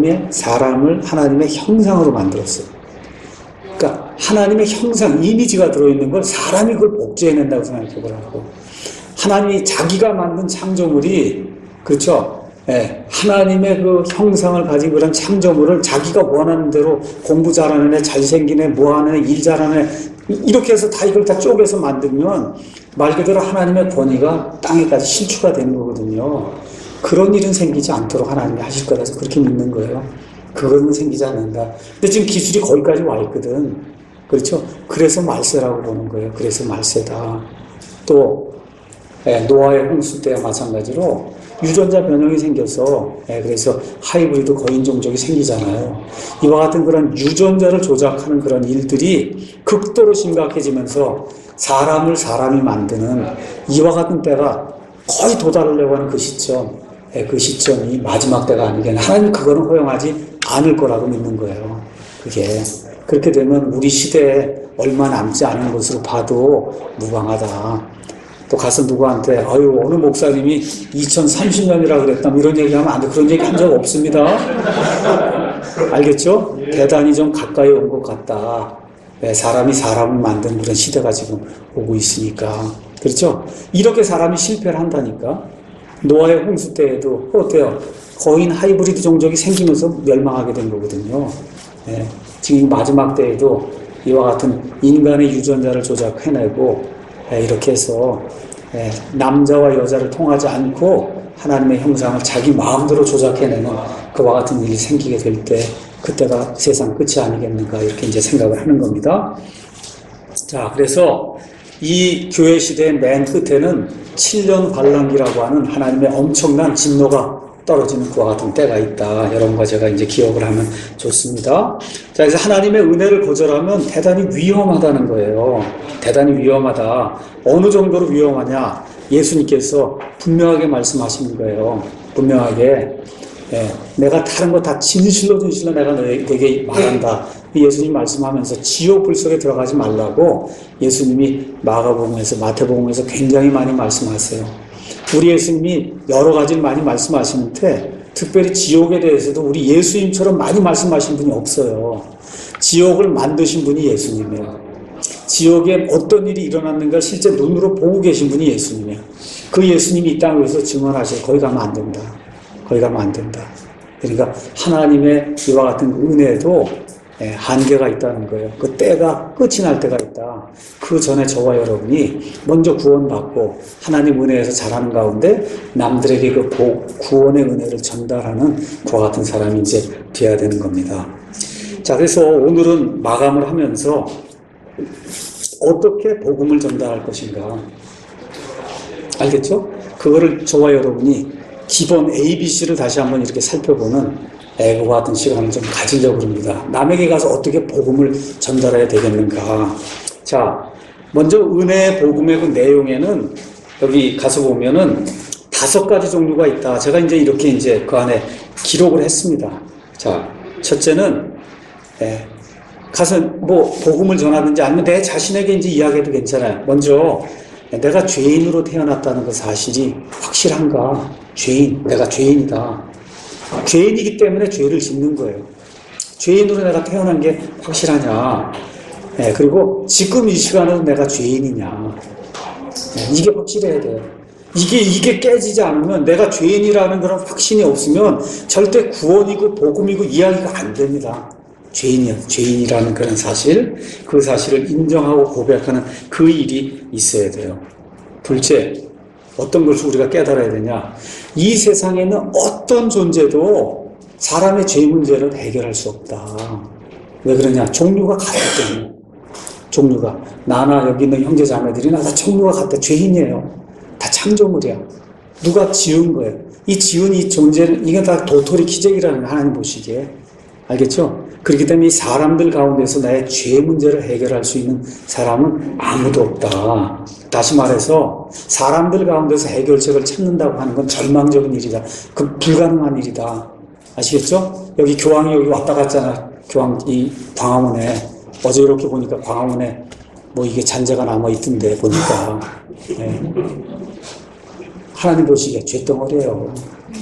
하나님의 형상으로 만들었어요. 그러니까 하나님의 형상, 이미지가 들어있는 걸 사람이 그걸 복제해낸다고 생각해 보라고. 하나님이 자기가 만든 창조물이, 그렇죠? 하나님의 그 형상을 가진 그런 창조물을 자기가 원하는 대로 공부 잘하는 애, 잘생긴 애, 뭐하는 애, 일 잘하는 애, 이렇게 해서 이걸 다 쪼개서 만들면 말 그대로 하나님의 권위가 땅에까지 실추가 되는 거거든요. 그런 일은 생기지 않도록 하나님이 하실 거라서 그렇게 믿는 거예요. 그거는 생기지 않는다. 근데 지금 기술이 거기까지 와 있거든. 그렇죠? 그래서 말세라고 보는 거예요. 그래서 말세다. 또 노아의 홍수 때와 마찬가지로 유전자 변형이 생겨서 그래서 하이브리드 거인 종족이 생기잖아요. 이와 같은 그런 유전자를 조작하는 그런 일들이 극도로 심각해지면서 사람이 만드는 이와 같은 때가 거의 도달하려고 하는 그 시점이 마지막 때가 아니겠나. 하나님 그거는 허용하지 않을 거라고 믿는 거예요. 그게 그렇게 되면 우리 시대에 얼마 남지 않은 것으로 봐도 무방하다. 또 가서 누구한테 어느 목사님이 2030년이라 그랬다면 이런 얘기하면 안 돼. 그런 얘기 한 적 없습니다. 알겠죠? 대단히 좀 가까이 온 것 같다. 사람이 사람을 만드는 그런 시대가 지금 오고 있으니까. 그렇죠? 이렇게 사람이 실패를 한다니까. 노아의 홍수 때에도 어때요? 거인 하이브리드 종족이 생기면서 멸망하게 된 거거든요. 지금 마지막 때에도 이와 같은 인간의 유전자를 조작해내고 이렇게 해서 남자와 여자를 통하지 않고 하나님의 형상을 자기 마음대로 조작해내는 그와 같은 일이 생기게 될 때 그때가 세상 끝이 아니겠는가 이렇게 이제 생각을 하는 겁니다. 자, 그래서 이 교회 시대의 맨 끝에는 7년 반란기라고 하는 하나님의 엄청난 진노가 떨어지는 그와 같은 때가 있다. 여러분과 제가 이제 기억을 하면 좋습니다. 자, 그래서 하나님의 은혜를 거절하면 대단히 위험하다는 거예요. 대단히 위험하다. 어느 정도로 위험하냐? 예수님께서 분명하게 말씀하시는 거예요. 분명하게. 내가 다른 거 다 진실로 내가 너에게 말한다. 예수님 말씀하면서 지옥 불 속에 들어가지 말라고 예수님이 마가복음에서 마태복음에서 굉장히 많이 말씀하세요. 우리 예수님이 여러 가지를 많이 말씀하시는데 특별히 지옥에 대해서도 우리 예수님처럼 많이 말씀하신 분이 없어요. 지옥을 만드신 분이 예수님이에요. 지옥에 어떤 일이 일어났는가 실제 눈으로 보고 계신 분이 예수님이에요. 그 예수님이 이 땅에 서 증언하셔요. 거기 가면 안 된다. 거기 가면 안 된다. 그러니까 하나님의 이와 같은 은혜도 한계가 있다는 거예요. 그 때가 끝이 날 때가 있다. 그 전에 저와 여러분이 먼저 구원받고 하나님 은혜에서 자라는 가운데 남들에게 그 구원의 은혜를 전달하는 그와 같은 사람이 이제 되어야 되는 겁니다. 자, 그래서 오늘은 마감을 하면서 어떻게 복음을 전달할 것인가. 알겠죠? 그거를 저와 여러분이 기본 ABC를 다시 한번 이렇게 살펴보는 그와 같은 시간을 좀 가지려고 합니다. 남에게 가서 어떻게 복음을 전달해야 되겠는가. 자, 먼저 은혜의 복음의 그 내용에는 여기 가서 보면은 5가지 종류가 있다. 제가 이렇게 그 안에 기록을 했습니다. 자, 첫째는, 가서 복음을 전하든지 아니면 내 자신에게 이야기해도 괜찮아요. 먼저, 내가 죄인으로 태어났다는 그 사실이 확실한가? 내가 죄인이다. 죄인이기 때문에 죄를 짓는 거예요. 죄인으로 내가 태어난 게 확실하냐. 그리고 지금 이 시간에도 내가 죄인이냐. 이게 확실해야 돼요. 이게 깨지지 않으면 내가 죄인이라는 그런 확신이 없으면 절대 구원이고 복음이고 이야기가 안 됩니다. 죄인이라는 그런 사실, 그 사실을 인정하고 고백하는 그 일이 있어야 돼요. 둘째, 어떤 것을 우리가 깨달아야 되냐. 이 세상에는 어떤 존재도 사람의 죄 문제를 해결할 수 없다. 왜 그러냐? 종류가 같기 때문에. 종류가. 나나 여기 있는 형제 자매들이나 다 종류가 같다. 죄인이에요. 다 창조물이야. 누가 지은 거예요. 이 지은 이 존재는 이게 다 도토리 기적이라는 하나님 보시기에. 알겠죠? 그렇기 때문에 이 사람들 가운데서 나의 죄 문제를 해결할 수 있는 사람은 아무도 없다. 다시 말해서 사람들 가운데서 해결책을 찾는다고 하는 건 절망적인 일이다. 그 불가능한 일이다. 아시겠죠? 여기 교황이 여기 왔다 갔잖아. 교황 이 광화문에. 어제 이렇게 보니까 광화문에 이게 잔재가 남아 있던데 보니까. 하나님 보시기에 죄덩어리예요.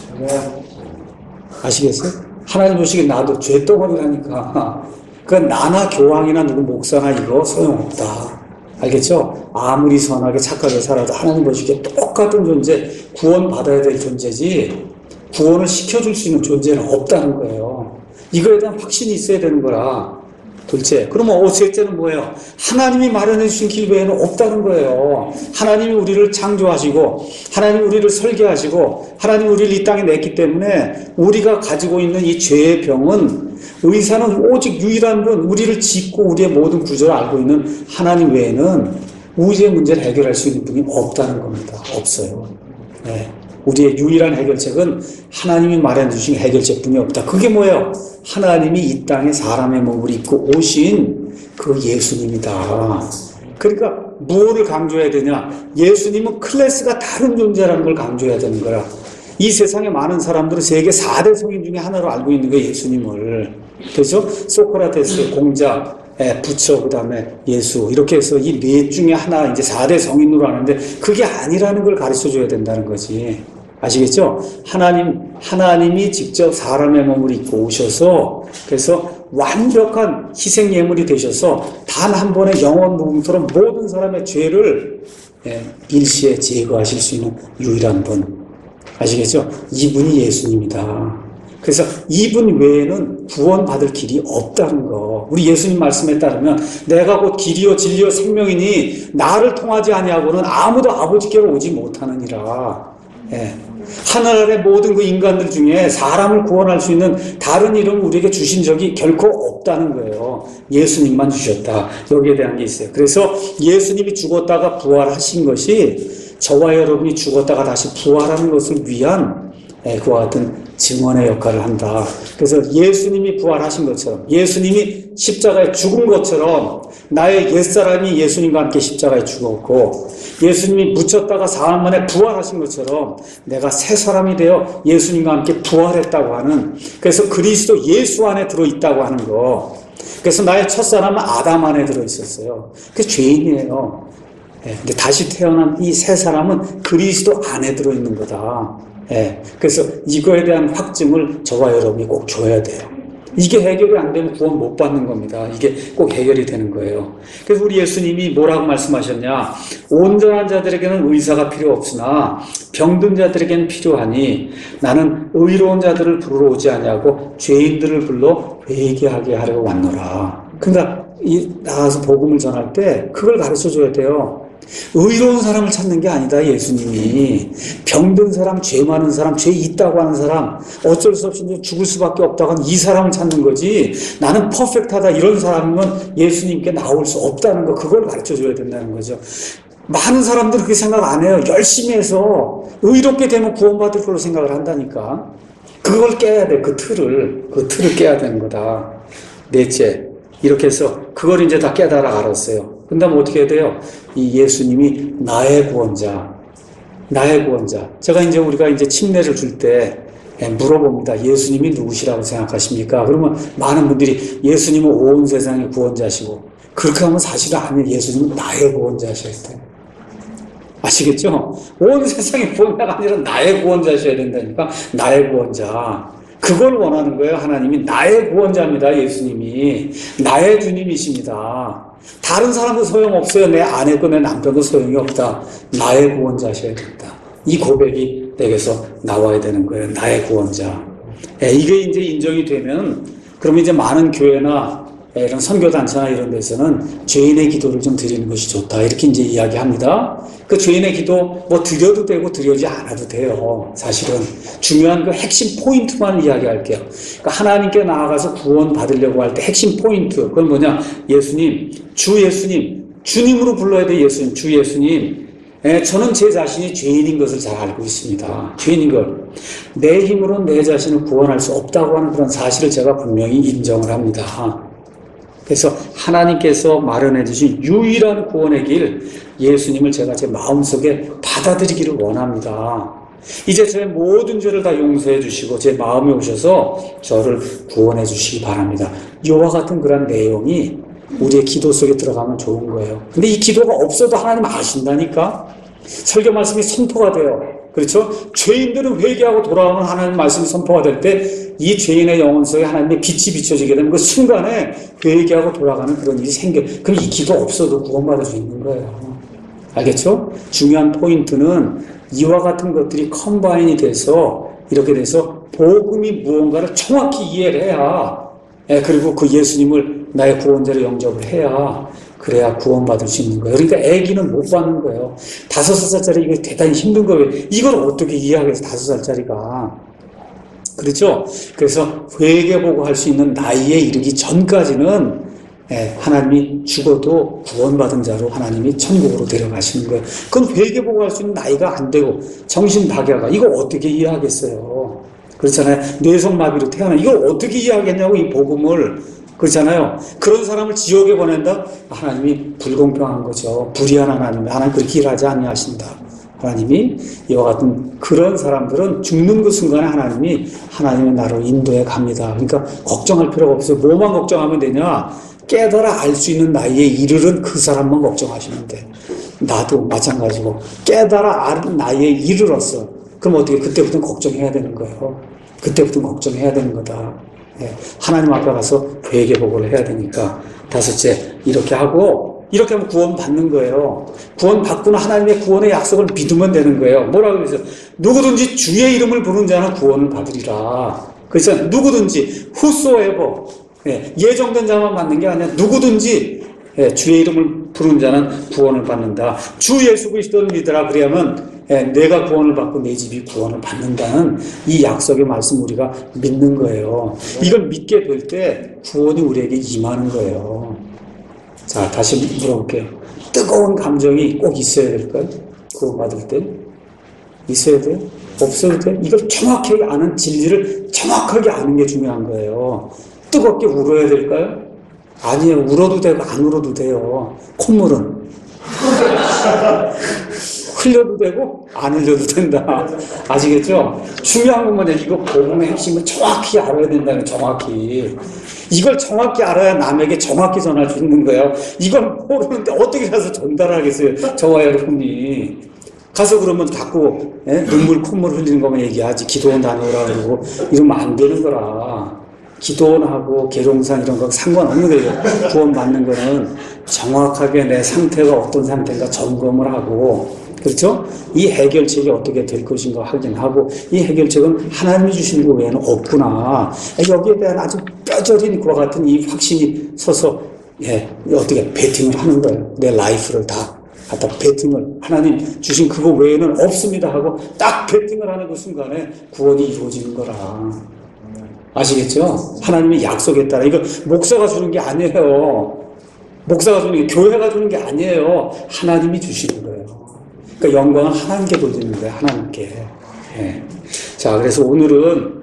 아시겠어요? 하나님 보시기에 나도 죄덩어리라니까. 나나 교황이나 누구 목사나 이거 소용없다. 알겠죠? 아무리 선하게 착하게 살아도 하나님 보시기에 똑같은 존재, 구원받아야 될 존재지 구원을 시켜줄 수 있는 존재는 없다는 거예요. 이거에 대한 확신이 있어야 되는 거라. 둘째, 그러면 셋째는 뭐예요? 하나님이 마련해 주신 길 외에는 없다는 거예요. 하나님이 우리를 창조하시고 하나님이 우리를 설계하시고 하나님이 우리를 이 땅에 냈기 때문에 우리가 가지고 있는 이 죄의 병은 의사는 오직 유일한 분, 우리를 짓고 우리의 모든 구조를 알고 있는 하나님 외에는 우리의 문제를 해결할 수 있는 분이 없다는 겁니다. 없어요. 우리의 유일한 해결책은 하나님이 마련해 주신 해결책뿐이 없다. 그게 뭐예요? 하나님이 이 땅에 사람의 몸을 입고 오신 그 예수님이다. 그러니까 무엇을 강조해야 되냐? 예수님은 클래스가 다른 존재라는 걸 강조해야 되는 거야. 이 세상에 많은 사람들은 세계 4대 성인 중에 하나로 알고 있는 거예요. 예수님을. 그래서 소크라테스, 공자, 부처, 그 다음에 예수 이렇게 해서 이 넷 중에 하나 이제 4대 성인으로 하는데 그게 아니라는 걸 가르쳐줘야 된다는 거지. 아시겠죠? 하나님이 직접 사람의 몸을 입고 오셔서 그래서 완벽한 희생 예물이 되셔서 단 한 번의 영원 무궁토록 모든 사람의 죄를 일시에 제거하실 수 있는 유일한 분. 아시겠죠? 이분이 예수님이다. 그래서 이분 외에는 구원받을 길이 없다는 거. 우리 예수님 말씀에 따르면 내가 곧 길이요 진리요 생명이니 나를 통하지 아니하고는 아무도 아버지께로 오지 못하느니라. 하늘 아래 모든 그 인간들 중에 사람을 구원할 수 있는 다른 이름을 우리에게 주신 적이 결코 없다는 거예요. 예수님만 주셨다. 여기에 대한 게 있어요. 그래서 예수님이 죽었다가 부활하신 것이 저와 여러분이 죽었다가 다시 부활하는 것을 위한 그와 같은 증언의 역할을 한다. 그래서 예수님이 부활하신 것처럼 예수님이 십자가에 죽은 것처럼 나의 옛사람이 예수님과 함께 십자가에 죽었고 예수님이 묻혔다가 사흘 만에 부활하신 것처럼 내가 새 사람이 되어 예수님과 함께 부활했다고 하는, 그래서 그리스도 예수 안에 들어있다고 하는 거. 그래서 나의 첫사람은 아담 안에 들어있었어요. 그게 죄인이에요. 근데 다시 태어난 이 새 사람은 그리스도 안에 들어있는 거다. 예. 그래서 이거에 대한 확증을 저와 여러분이 꼭 줘야 돼요. 이게 해결이 안 되면 구원 못 받는 겁니다. 이게 꼭 해결이 되는 거예요. 그래서 우리 예수님이 뭐라고 말씀하셨냐? 온전한 자들에게는 의사가 필요 없으나 병든 자들에게는 필요하니 나는 의로운 자들을 부르러 오지 아니하고 죄인들을 불러 회개하게 하려고 왔노라. 그러니까 나가서 복음을 전할 때 그걸 가르쳐 줘야 돼요. 의로운 사람을 찾는 게 아니다. 예수님이 병든 사람, 죄 많은 사람, 죄 있다고 하는 사람, 어쩔 수 없이 죽을 수밖에 없다고 하는 이 사람을 찾는 거지, 나는 퍼펙트하다 이런 사람은 예수님께 나올 수 없다는 거, 그걸 가르쳐 줘야 된다는 거죠. 많은 사람들은 그렇게 생각 안 해요. 열심히 해서 의롭게 되면 구원받을 걸로 생각을 한다니까. 그걸 깨야 돼. 그 틀을 깨야 되는 거다. 넷째, 이렇게 해서 그걸 이제 다 깨달아 알았어요. 그다음 어떻게 해야 돼요? 이 예수님이 나의 구원자. 제가 이제 우리가 이제 침례를 줄 때 물어봅니다. 예수님이 누구시라고 생각하십니까? 그러면 많은 분들이 예수님은 온 세상의 구원자시고, 그렇게 하면 사실은 아니에요. 예수님은 나의 구원자셔야 돼요. 아시겠죠? 온 세상의 구원자가 아니라 나의 구원자셔야 된다니까. 나의 구원자. 그걸 원하는 거예요. 하나님이 나의 구원자입니다. 예수님이 나의 주님이십니다. 다른 사람도 소용없어요. 내 아내도 내 남편도 소용이 없다. 나의 구원자셔야 된다. 이 고백이 내게서 나와야 되는 거예요. 나의 구원자. 이게 이제 인정이 되면, 그러면 이제 많은 교회나 이런 선교단체나 이런 데서는 죄인의 기도를 좀 드리는 것이 좋다. 이렇게 이제 이야기합니다. 그 죄인의 기도 뭐 드려도 되고 드려지 않아도 돼요. 사실은 중요한 그 핵심 포인트만 이야기할게요. 그러니까 하나님께 나아가서 구원 받으려고 할 때 핵심 포인트, 그건 뭐냐? 예수님, 주 예수님, 주님으로 불러야 돼. 예수님, 주 예수님. 저는 제 자신이 죄인인 것을 잘 알고 있습니다. 죄인인 걸. 내 힘으로는 내 자신을 구원할 수 없다고 하는 그런 사실을 제가 분명히 인정을 합니다. 그래서 하나님께서 마련해 주신 유일한 구원의 길, 예수님을 제가 제 마음속에 받아들이기를 원합니다. 이제 제 모든 죄를 다 용서해 주시고 제 마음에 오셔서 저를 구원해 주시기 바랍니다. 이와 같은 그런 내용이 우리의 기도 속에 들어가면 좋은 거예요. 근데 이 기도가 없어도 하나님 아신다니까? 설교 말씀이 선포가 돼요. 그렇죠? 죄인들은 회개하고 돌아오는 하나님 말씀이 선포가 될 때 이 죄인의 영혼 속에 하나님의 빛이 비춰지게 되면 그 순간에 회개하고 돌아가는 그런 일이 생겨. 그럼 이 기도 없어도 구원받을 수 있는 거예요. 알겠죠? 중요한 포인트는 이와 같은 것들이 컴바인이 돼서 이렇게 돼서 복음이 무언가를 정확히 이해를 해야, 그리고 그 예수님을 나의 구원자로 영접을 해야, 그래야 구원받을 수 있는 거예요. 그러니까 애기는 못 받는 거예요. 5살짜리 이거 대단히 힘든 거예요. 이걸 어떻게 이해하겠어, 5살짜리가. 그렇죠? 그래서 회개보고 할 수 있는 나이에 이르기 전까지는 하나님이 죽어도 구원받은 자로 하나님이 천국으로 데려가시는 거예요. 그건 회개보고 할 수 있는 나이가 안 되고 정신박약아, 이걸 어떻게 이해하겠어요? 그렇잖아요. 뇌성마비로 태어나, 이걸 어떻게 이해하겠냐고, 이 복음을. 그렇잖아요. 그런 사람을 지옥에 보낸다? 하나님이 불공평한 거죠. 불의한 하나님 그렇게 일하지 아니하신다. 하나님이 이와 같은 그런 사람들은 죽는 그 순간에 하나님의 나라로 인도해 갑니다. 그러니까 걱정할 필요가 없어요. 뭐만 걱정하면 되냐? 깨달아 알 수 있는 나이에 이르는 그 사람만 걱정하시면 돼. 나도 마찬가지고 깨달아 아는 나이에 이르렀어. 그럼 어떻게? 그때부터는 걱정해야 되는 거예요. 그때부터는 걱정해야 되는 거다. 하나님 앞에 가서 회개복을 해야 되니까. 다섯째, 이렇게 하고, 이렇게 하면 구원 받는 거예요. 구원 받고는 하나님의 구원의 약속을 믿으면 되는 거예요. 뭐라고 그러죠? 누구든지 주의 이름을 부르는 자는 구원을 받으리라. 그래서 누구든지 whosoever, 예정된 자만 받는 게 아니라 누구든지 주의 이름을 부르는 자는 구원을 받는다. 주 예수 그리스도를 믿으라. 그러면 내가 구원을 받고 내 집이 구원을 받는다는 이 약속의 말씀 우리가 믿는 거예요. 이걸 믿게 될 때 구원이 우리에게 임하는 거예요. 자, 다시 물어볼게요. 뜨거운 감정이 꼭 있어야 될까요? 구원받을 때? 있어야 돼요? 없어도 돼요? 이걸 정확하게 아는, 진리를 정확하게 아는 게 중요한 거예요. 뜨겁게 울어야 될까요? 아니에요. 울어도 되고 안 울어도 돼요. 콧물은 흘려도 되고 안 흘려도 된다. 아시겠죠? 중요한 건 뭐냐? 이거 복음의 핵심을 정확히 알아야 된다는, 정확히. 이걸 정확히 알아야 남에게 정확히 전할 수 있는 거예요. 이걸 모르는데 어떻게 가서 전달하겠어요? 저와 여러분이. 가서 그러면 자꾸 눈물 콧물 흘리는 것만 얘기하지 기도원 다녀오라 그러고 이러면 안 되는 거라. 기도원하고 계룡산 이런 거 상관없는 거예요. 구원 받는 거는 정확하게 내 상태가 어떤 상태인가 점검을 하고, 그렇죠? 이 해결책이 어떻게 될 것인가 확인하고, 이 해결책은 하나님이 주시는 거 외에는 없구나. 여기에 대한 아주 뼈저린 그와 같은 이 확신이 서서 어떻게 베팅을 하는 거예요. 내 라이프를 다 갖다 베팅을, 하나님 주신 그거 외에는 없습니다 하고 딱 베팅을 하는 그 순간에 구원이 이루어지는 거라. 아시겠죠? 하나님이 약속했다. 이거 목사가 주는 게 아니에요. 목사가 주는 게, 교회가 주는 게 아니에요. 하나님이 주시는 거예요. 그러니까 영광은 하나님께 돌리는 거예요. 하나님께. 자, 그래서 오늘은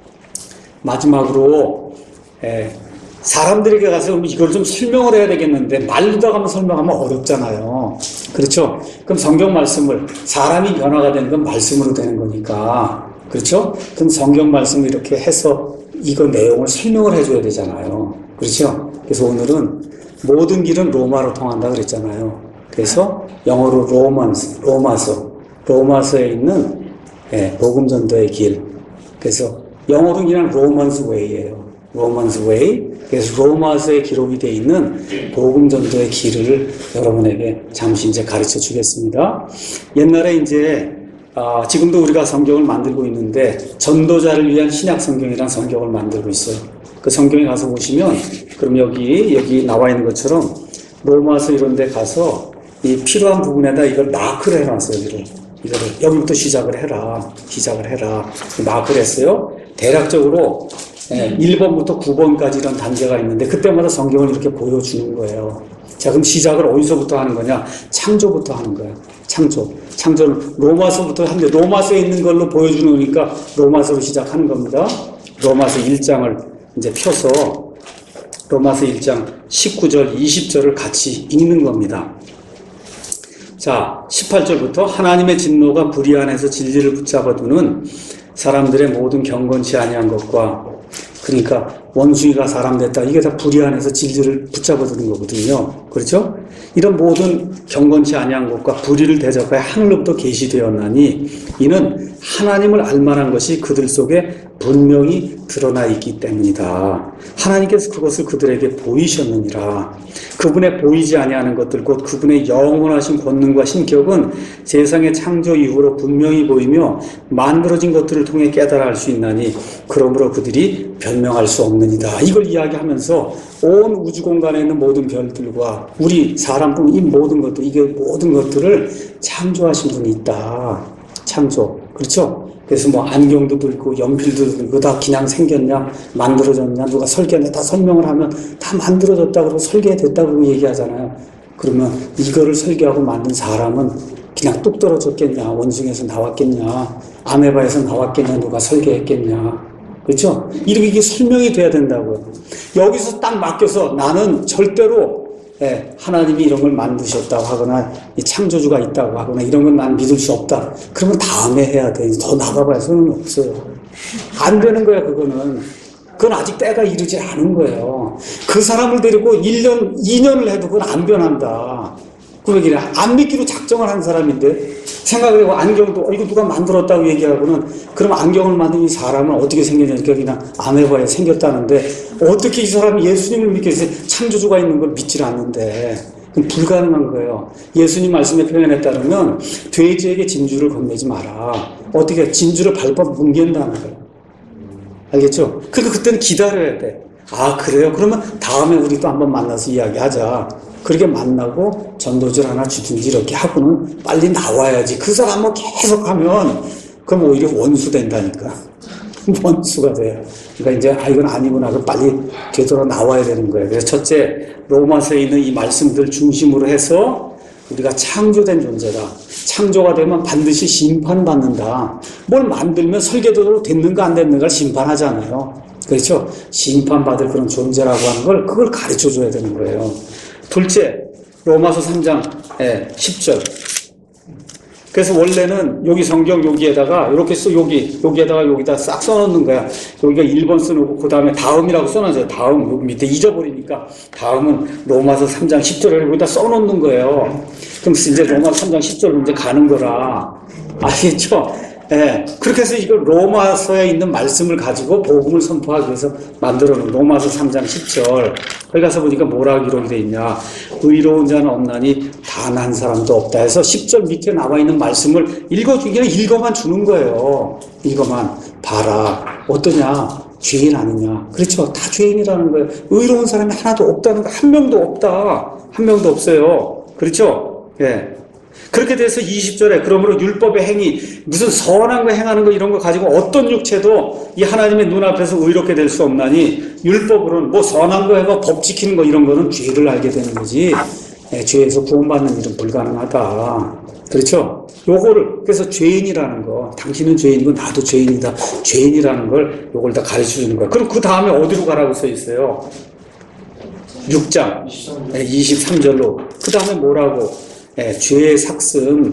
마지막으로 사람들에게 가서 이걸 좀 설명을 해야 되겠는데 말로다가 설명하면 어렵잖아요. 그렇죠? 그럼 성경 말씀을, 사람이 변화가 되는 건 말씀으로 되는 거니까, 그렇죠? 그럼 성경 말씀을 이렇게 해서 이거 내용을 설명을 해줘야 되잖아요. 그렇죠? 그래서 오늘은 모든 길은 로마로 통한다 그랬잖아요. 그래서 영어로 로마서에 있는 복음전도의 길. 그래서 영어로 그냥 로먼스 웨이예요. 로먼스 웨이. 그래서 로마서에 기록이 되어 있는 복음전도의 길을 여러분에게 잠시 이제 가르쳐 주겠습니다. 옛날에 이제 지금도 우리가 성경을 만들고 있는데 전도자를 위한 신약 성경이라는 성경을 만들고 있어요. 그 성경에 가서 보시면, 그럼 여기 나와 있는 것처럼 로마서 이런 데 가서 이 필요한 부분에다 이걸 마크를 해놨어요. 이거를 여기부터 시작을 해라. 마크를 했어요. 대략적으로 1번부터 9번까지 이런 단계가 있는데 그때마다 성경을 이렇게 보여주는 거예요. 자, 그럼 시작을 어디서부터 하는 거냐? 창조부터 하는 거예요. 창조는 로마서부터 하는데 로마서에 있는 걸로 보여주는 거니까 로마서로 시작하는 겁니다. 로마서 1장을 이제 펴서 로마서 1장 19절, 20절을 같이 읽는 겁니다. 자, 18절부터 하나님의 진노가 불의 안에서 진리를 붙잡아두는 사람들의 모든 경건치 아니한 것과, 그러니까 원수가 사람 됐다. 이게 다 불의 안에서 진리를 붙잡아두는 거거든요. 그렇죠? 이런 모든 경건치 아니한 것과 불의를 대적하여 하늘로부터 계시되었나니 이는 하나님을 알만한 것이 그들 속에 분명히 드러나 있기 때문이다. 하나님께서 그것을 그들에게 보이셨느니라. 그분의 보이지 아니하는 것들 곧 그분의 영원하신 권능과 신격은 세상의 창조 이후로 분명히 보이며 만들어진 것들을 통해 깨달아 알 수 있나니 그러므로 그들이 변명할 수 없느니라. 이걸 이야기하면서 온 우주 공간에 있는 모든 별들과 우리 사람뿐 이 모든 것들, 이게 모든 것들을 창조하신 분이 있다. 창조. 그렇죠? 그래서 뭐 안경도 들고 연필도 들고 다 그냥 생겼냐, 만들어졌냐, 누가 설계했냐, 다 설명을 하면 다 만들어졌다 그러고 설계됐다 그러고 얘기하잖아요. 그러면 이거를 설계하고 만든 사람은 그냥 뚝 떨어졌겠냐, 원숭이에서 나왔겠냐, 아메바에서 나왔겠냐, 누가 설계했겠냐. 그렇죠? 이게 설명이 돼야 된다고요. 여기서 딱 맡겨서 나는 절대로 하나님이 이런 걸 만드셨다고 하거나 이 창조주가 있다고 하거나 이런 건 난 믿을 수 없다. 그러면 다음에 해야 돼. 더 나가봐야 소용이 없어요. 안 되는 거야, 그거는. 그건 아직 때가 이르지 않은 거예요. 그 사람을 데리고 1년, 2년을 해도 그건 안 변한다. 그러기는 안 믿기로 작정을 한 사람인데 생각해보고 안경도 이거 누가 만들었다고 얘기하고는 그럼 안경을 만든 이 사람은 어떻게 생겼냐니까 그냥 아메바에 생겼다는데 어떻게 이 사람이 예수님을 믿게 해서 창조주가 있는 걸 믿질 않는데 그럼 불가능한 거예요. 예수님 말씀의 표현에 따르면 돼지에게 진주를 건네지 마라. 어떻게 진주를 밟아 뭉갠다는 거예요. 알겠죠? 그러니까 그때는 기다려야 돼. 아, 그래요? 그러면 다음에 우리 또 한번 만나서 이야기하자. 그렇게 만나고 전도지를 하나 주든지 이렇게 하고는 빨리 나와야지. 그 사람은 계속 하면 그럼 오히려 원수 된다니까. 원수가 돼요. 그러니까 이제 이건 아니구나. 그럼 빨리 되돌아 나와야 되는 거예요. 그래서 첫째, 로마서에 있는 이 말씀들 중심으로 해서 우리가 창조된 존재다. 창조가 되면 반드시 심판받는다. 뭘 만들면 설계도로 됐는가 안 됐는가를 심판하잖아요. 그렇죠? 심판받을 그런 존재라고 하는 걸 그걸 가르쳐줘야 되는 거예요. 둘째, 로마서 3장 10절. 그래서 원래는 여기 성경 여기에다가 이렇게 여기에다가 여기다 싹 써놓는 거야. 여기가 1번 써놓고 그 다음에 다음이라고 써놔줘요. 다음 여기 밑에 잊어버리니까 다음은 로마서 3장 10절을 여기다 써놓는 거예요. 그럼 이제 로마 3장 10절로 이제 가는 거라. 아시겠죠? 예. 그렇게 해서 이걸 로마서에 있는 말씀을 가지고 복음을 선포하기 위해서 만들어 놓은 로마서 3장 10절. 거기 가서 보니까 뭐라고 기록이 되어 있냐. 의로운 자는 없나니 단 한 사람도 없다 해서 10절 밑에 나와 있는 말씀을 읽어주기는 읽어만 주는 거예요. 읽어만. 봐라. 어떠냐. 죄인 아니냐. 그렇죠. 다 죄인이라는 거예요. 의로운 사람이 하나도 없다는 거. 한 명도 없다. 한 명도 없어요. 그렇죠? 예. 그렇게 돼서 20절에 그러므로 율법의 행위, 무슨 선한 거 행하는 거 이런 거 가지고 어떤 육체도 이 하나님의 눈앞에서 의롭게 될 수 없나니 율법으로는 뭐 선한 거 해봐 법 지키는 거 이런 거는 죄를 알게 되는 거지. 예, 죄에서 구원받는 일은 불가능하다. 그렇죠? 요거를 그래서 죄인이라는 거, 당신은 죄인이고 나도 죄인이다. 죄인이라는 걸 요걸 다 가르쳐 주는 거야. 그럼 그 다음에 어디로 가라고 써 있어요? 6장 23절로. 그 다음에 뭐라고? 예, 죄의 삭슴,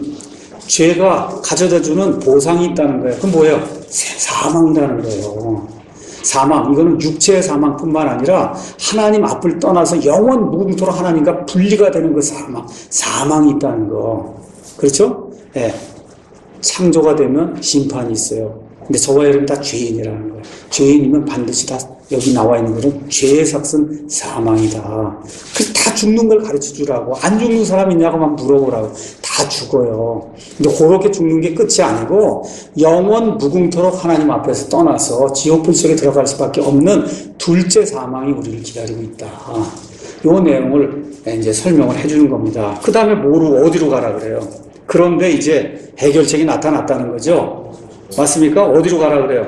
죄가 가져다주는 보상이 있다는 거예요. 그럼 뭐예요? 사망이라는 거예요. 사망, 이거는 육체의 사망뿐만 아니라 하나님 앞을 떠나서 영원 무궁토록 하나님과 분리가 되는 그 사망이 있다는 거. 그렇죠? 예, 창조가 되면 심판이 있어요. 근데 저와 여러분 다 죄인이라는 거예요. 죄인이면 반드시 다 여기 나와 있는 것은 죄의 삭은 사망이다. 그래서 다 죽는 걸 가르쳐 주라고. 안 죽는 사람 있냐고만 물어보라고. 다 죽어요. 근데 그렇게 죽는 게 끝이 아니고 영원 무궁토록 하나님 앞에서 떠나서 지옥불 속에 들어갈 수밖에 없는 둘째 사망이 우리를 기다리고 있다. 요 내용을 이제 설명을 해주는 겁니다. 그 다음에 어디로 가라 그래요? 그런데 이제 해결책이 나타났다는 거죠. 맞습니까? 어디로 가라 그래요?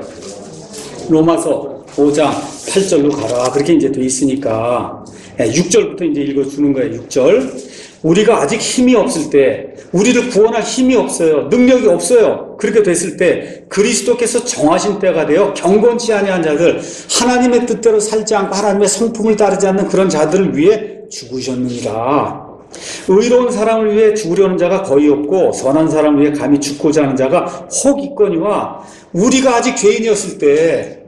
로마서 5장 8절로 가라. 그렇게 이제 돼 있으니까 6절부터 이제 읽어주는 거예요. 6절. 우리가 아직 힘이 없을 때, 우리를 구원할 힘이 없어요. 능력이 없어요. 그렇게 됐을 때 그리스도께서 정하신 때가 되어 경건치 아니한 자들, 하나님의 뜻대로 살지 않고 하나님의 성품을 따르지 않는 그런 자들을 위해 죽으셨느니라. 의로운 사람을 위해 죽으려는 자가 거의 없고 선한 사람을 위해 감히 죽고자 하는 자가 혹 있거니와. 우리가 아직 죄인이었을 때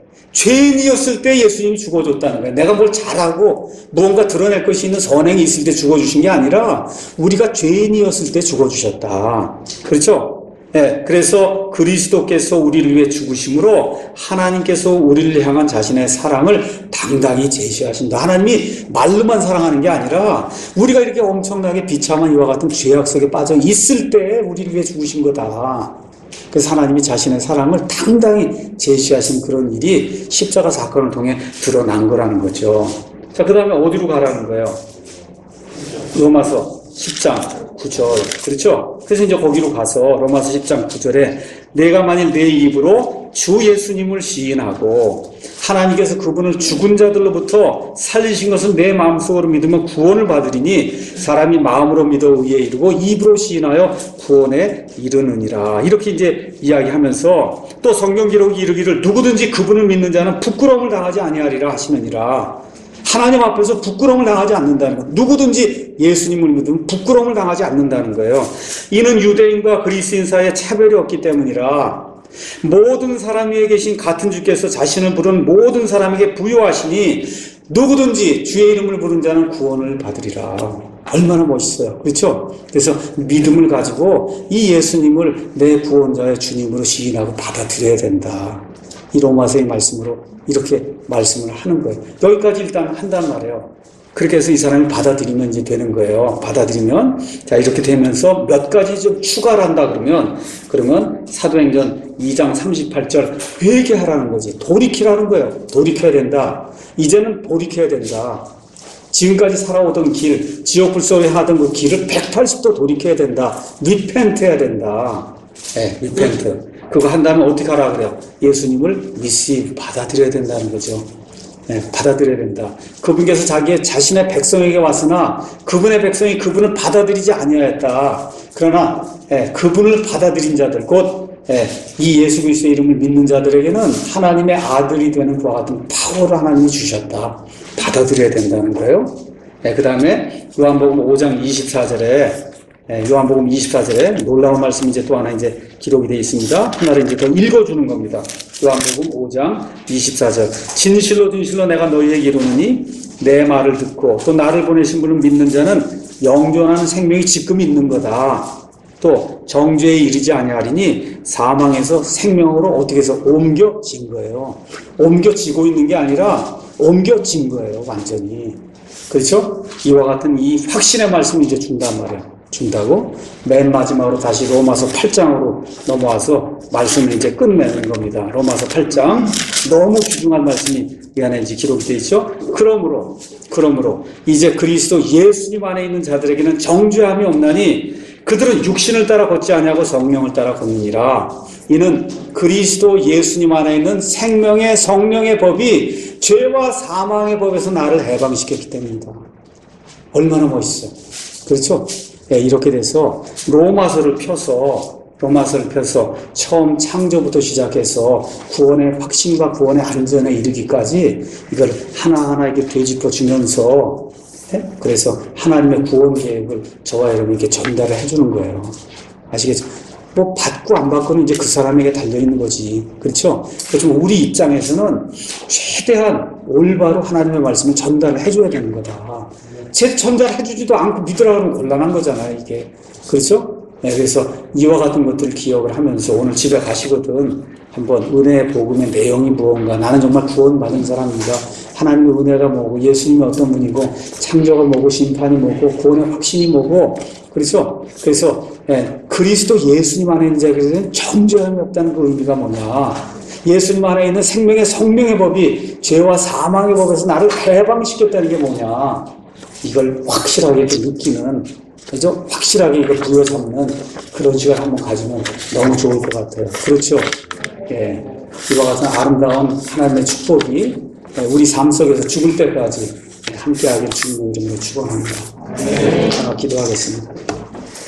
예수님이 죽어줬다는 거예요. 내가 뭘 잘하고 무언가 드러낼 것이 있는 선행이 있을 때 죽어주신 게 아니라 우리가 죄인이었을 때 죽어주셨다. 그렇죠? 네, 그래서 그리스도께서 우리를 위해 죽으심으로 하나님께서 우리를 향한 자신의 사랑을 당당히 제시하신다. 하나님이 말로만 사랑하는 게 아니라 우리가 이렇게 엄청나게 비참한 이와 같은 죄악 속에 빠져 있을 때 우리를 위해 죽으신 거다. 그래서 하나님이 자신의 사랑을 당당히 제시하신 그런 일이 십자가 사건을 통해 드러난 거라는 거죠. 자, 그 다음에 어디로 가라는 거예요? 로마서 10장 9절. 그렇죠? 그래서 이제 거기로 가서 로마서 10장 9절에 내가 만일 내 입으로 주 예수님을 시인하고 하나님께서 그분을 죽은 자들로부터 살리신 것을 내 마음속으로 믿으면 구원을 받으리니 사람이 마음으로 믿어 의에 이르고 입으로 시인하여 구원에 이르느니라. 이렇게 이제 이야기하면서 또 성경 기록이 이르기를 누구든지 그분을 믿는 자는 부끄러움을 당하지 아니하리라 하시느니라. 하나님 앞에서 부끄러움을 당하지 않는다는 것. 누구든지 예수님을 믿으면 부끄러움을 당하지 않는다는 거예요. 이는 유대인과 그리스인 사이에 차별이 없기 때문이라. 모든 사람 위에 계신 같은 주께서 자신을 부른 모든 사람에게 부여하시니 누구든지 주의 이름을 부른 자는 구원을 받으리라. 얼마나 멋있어요. 그렇죠? 그래서 믿음을 가지고 이 예수님을 내 구원자의 주님으로 시인하고 받아들여야 된다. 이 로마서의 말씀으로 이렇게 말씀을 하는 거예요. 여기까지 일단 한단 말이에요. 그렇게 해서 이 사람이 받아들이면 이제 되는 거예요. 받아들이면, 자, 이렇게 되면서 몇 가지 좀 추가를 한다 그러면 사도행전 2장 38절 회개하라는 거지. 돌이키라는 거예요. 돌이켜야 된다. 이제는 돌이켜야 된다. 지금까지 살아오던 길, 지옥불 속에 하던 그 길을 180도 돌이켜야 된다. 리펜트 해야 된다. 네, 리펜트. 그거 한다면 어떻게 하라 그래요? 예수님을 받아들여야 된다는 거죠. 네, 받아들여야 된다. 그분께서 자신의 백성에게 왔으나 그분의 백성이 그분을 받아들이지 아니하였다. 그러나 그분을 받아들인 자들, 곧 이 예수 그리스도의 이름을 믿는 자들에게는 하나님의 아들이 되는 그와 같은 파워를 하나님이 주셨다. 받아들여야 된다는 거예요. 그 다음에 요한복음 5장 24절에 요한복음 24절에 놀라운 말씀이 이제 또 하나 이제 기록이 되어 있습니다. 하나를 이제 더 읽어주는 겁니다. 요한복음 5장 24절. 진실로 진실로 내가 너희에게 이르노니 내 말을 듣고 또 나를 보내신 분을 믿는 자는 영존하는 생명이 지금 있는 거다. 또 정죄에 이르지 아니하리니 사망에서 생명으로 어떻게 해서 옮겨진 거예요. 옮겨지고 있는 게 아니라 옮겨진 거예요. 완전히. 그렇죠? 이와 같은 이 확신의 말씀을 이제 준단 말이에요. 준다고 맨 마지막으로 다시 로마서 8장으로 넘어와서 말씀을 이제 끝내는 겁니다. 로마서 8장 너무 귀중한 말씀이 이 안에 이제 기록이 되어 있죠. 그러므로 이제 그리스도 예수님 안에 있는 자들에게는 정죄함이 없나니 그들은 육신을 따라 걷지 아니하고 성령을 따라 걷느니라. 이는 그리스도 예수님 안에 있는 생명의 성령의 법이 죄와 사망의 법에서 나를 해방시켰기 때문이다. 얼마나 멋있어요. 그렇죠? 네, 이렇게 돼서 로마서를 펴서 처음 창조부터 시작해서 구원의 확신과 구원의 안전에 이르기까지 이걸 하나하나 이렇게 되짚어 주면서 네? 그래서 하나님의 구원 계획을 저와 여러분에게 전달을 해주는 거예요. 아시겠죠? 뭐 받고 안 받고는 이제 그 사람에게 달려있는 거지. 그렇죠? 그래서 우리 입장에서는 최대한 올바로 하나님의 말씀을 전달을 해줘야 되는 거다. 전달해주지도 않고 믿으라 그러면 곤란한 거잖아요, 이게. 그렇죠? 네, 그래서 이와 같은 것들을 기억을 하면서 오늘 집에 가시거든 한번 은혜의 복음의 내용이 무언가, 나는 정말 구원받은 사람인가, 하나님의 은혜가 뭐고, 예수님이 어떤 분이고, 창조가 뭐고, 심판이 뭐고, 구원의 확신이 뭐고, 그렇죠? 그래서 그리스도 예수님 안에 있는 자에게는 정죄함이 없다는 그 의미가 뭐냐. 예수님 안에 있는 생명의 성령의 법이 죄와 사망의 법에서 나를 해방시켰다는 게 뭐냐. 이걸 확실하게 느끼는, 그죠? 확실하게 이걸 부여잡는 그런 시간 한번 가지면 너무 좋을 것 같아요. 그렇죠? 예. 이와 같은 아름다운 하나님의 축복이 우리 삶 속에서 죽을 때까지 함께하길 주님의 이름으로 축원합니다. 기도하겠습니다.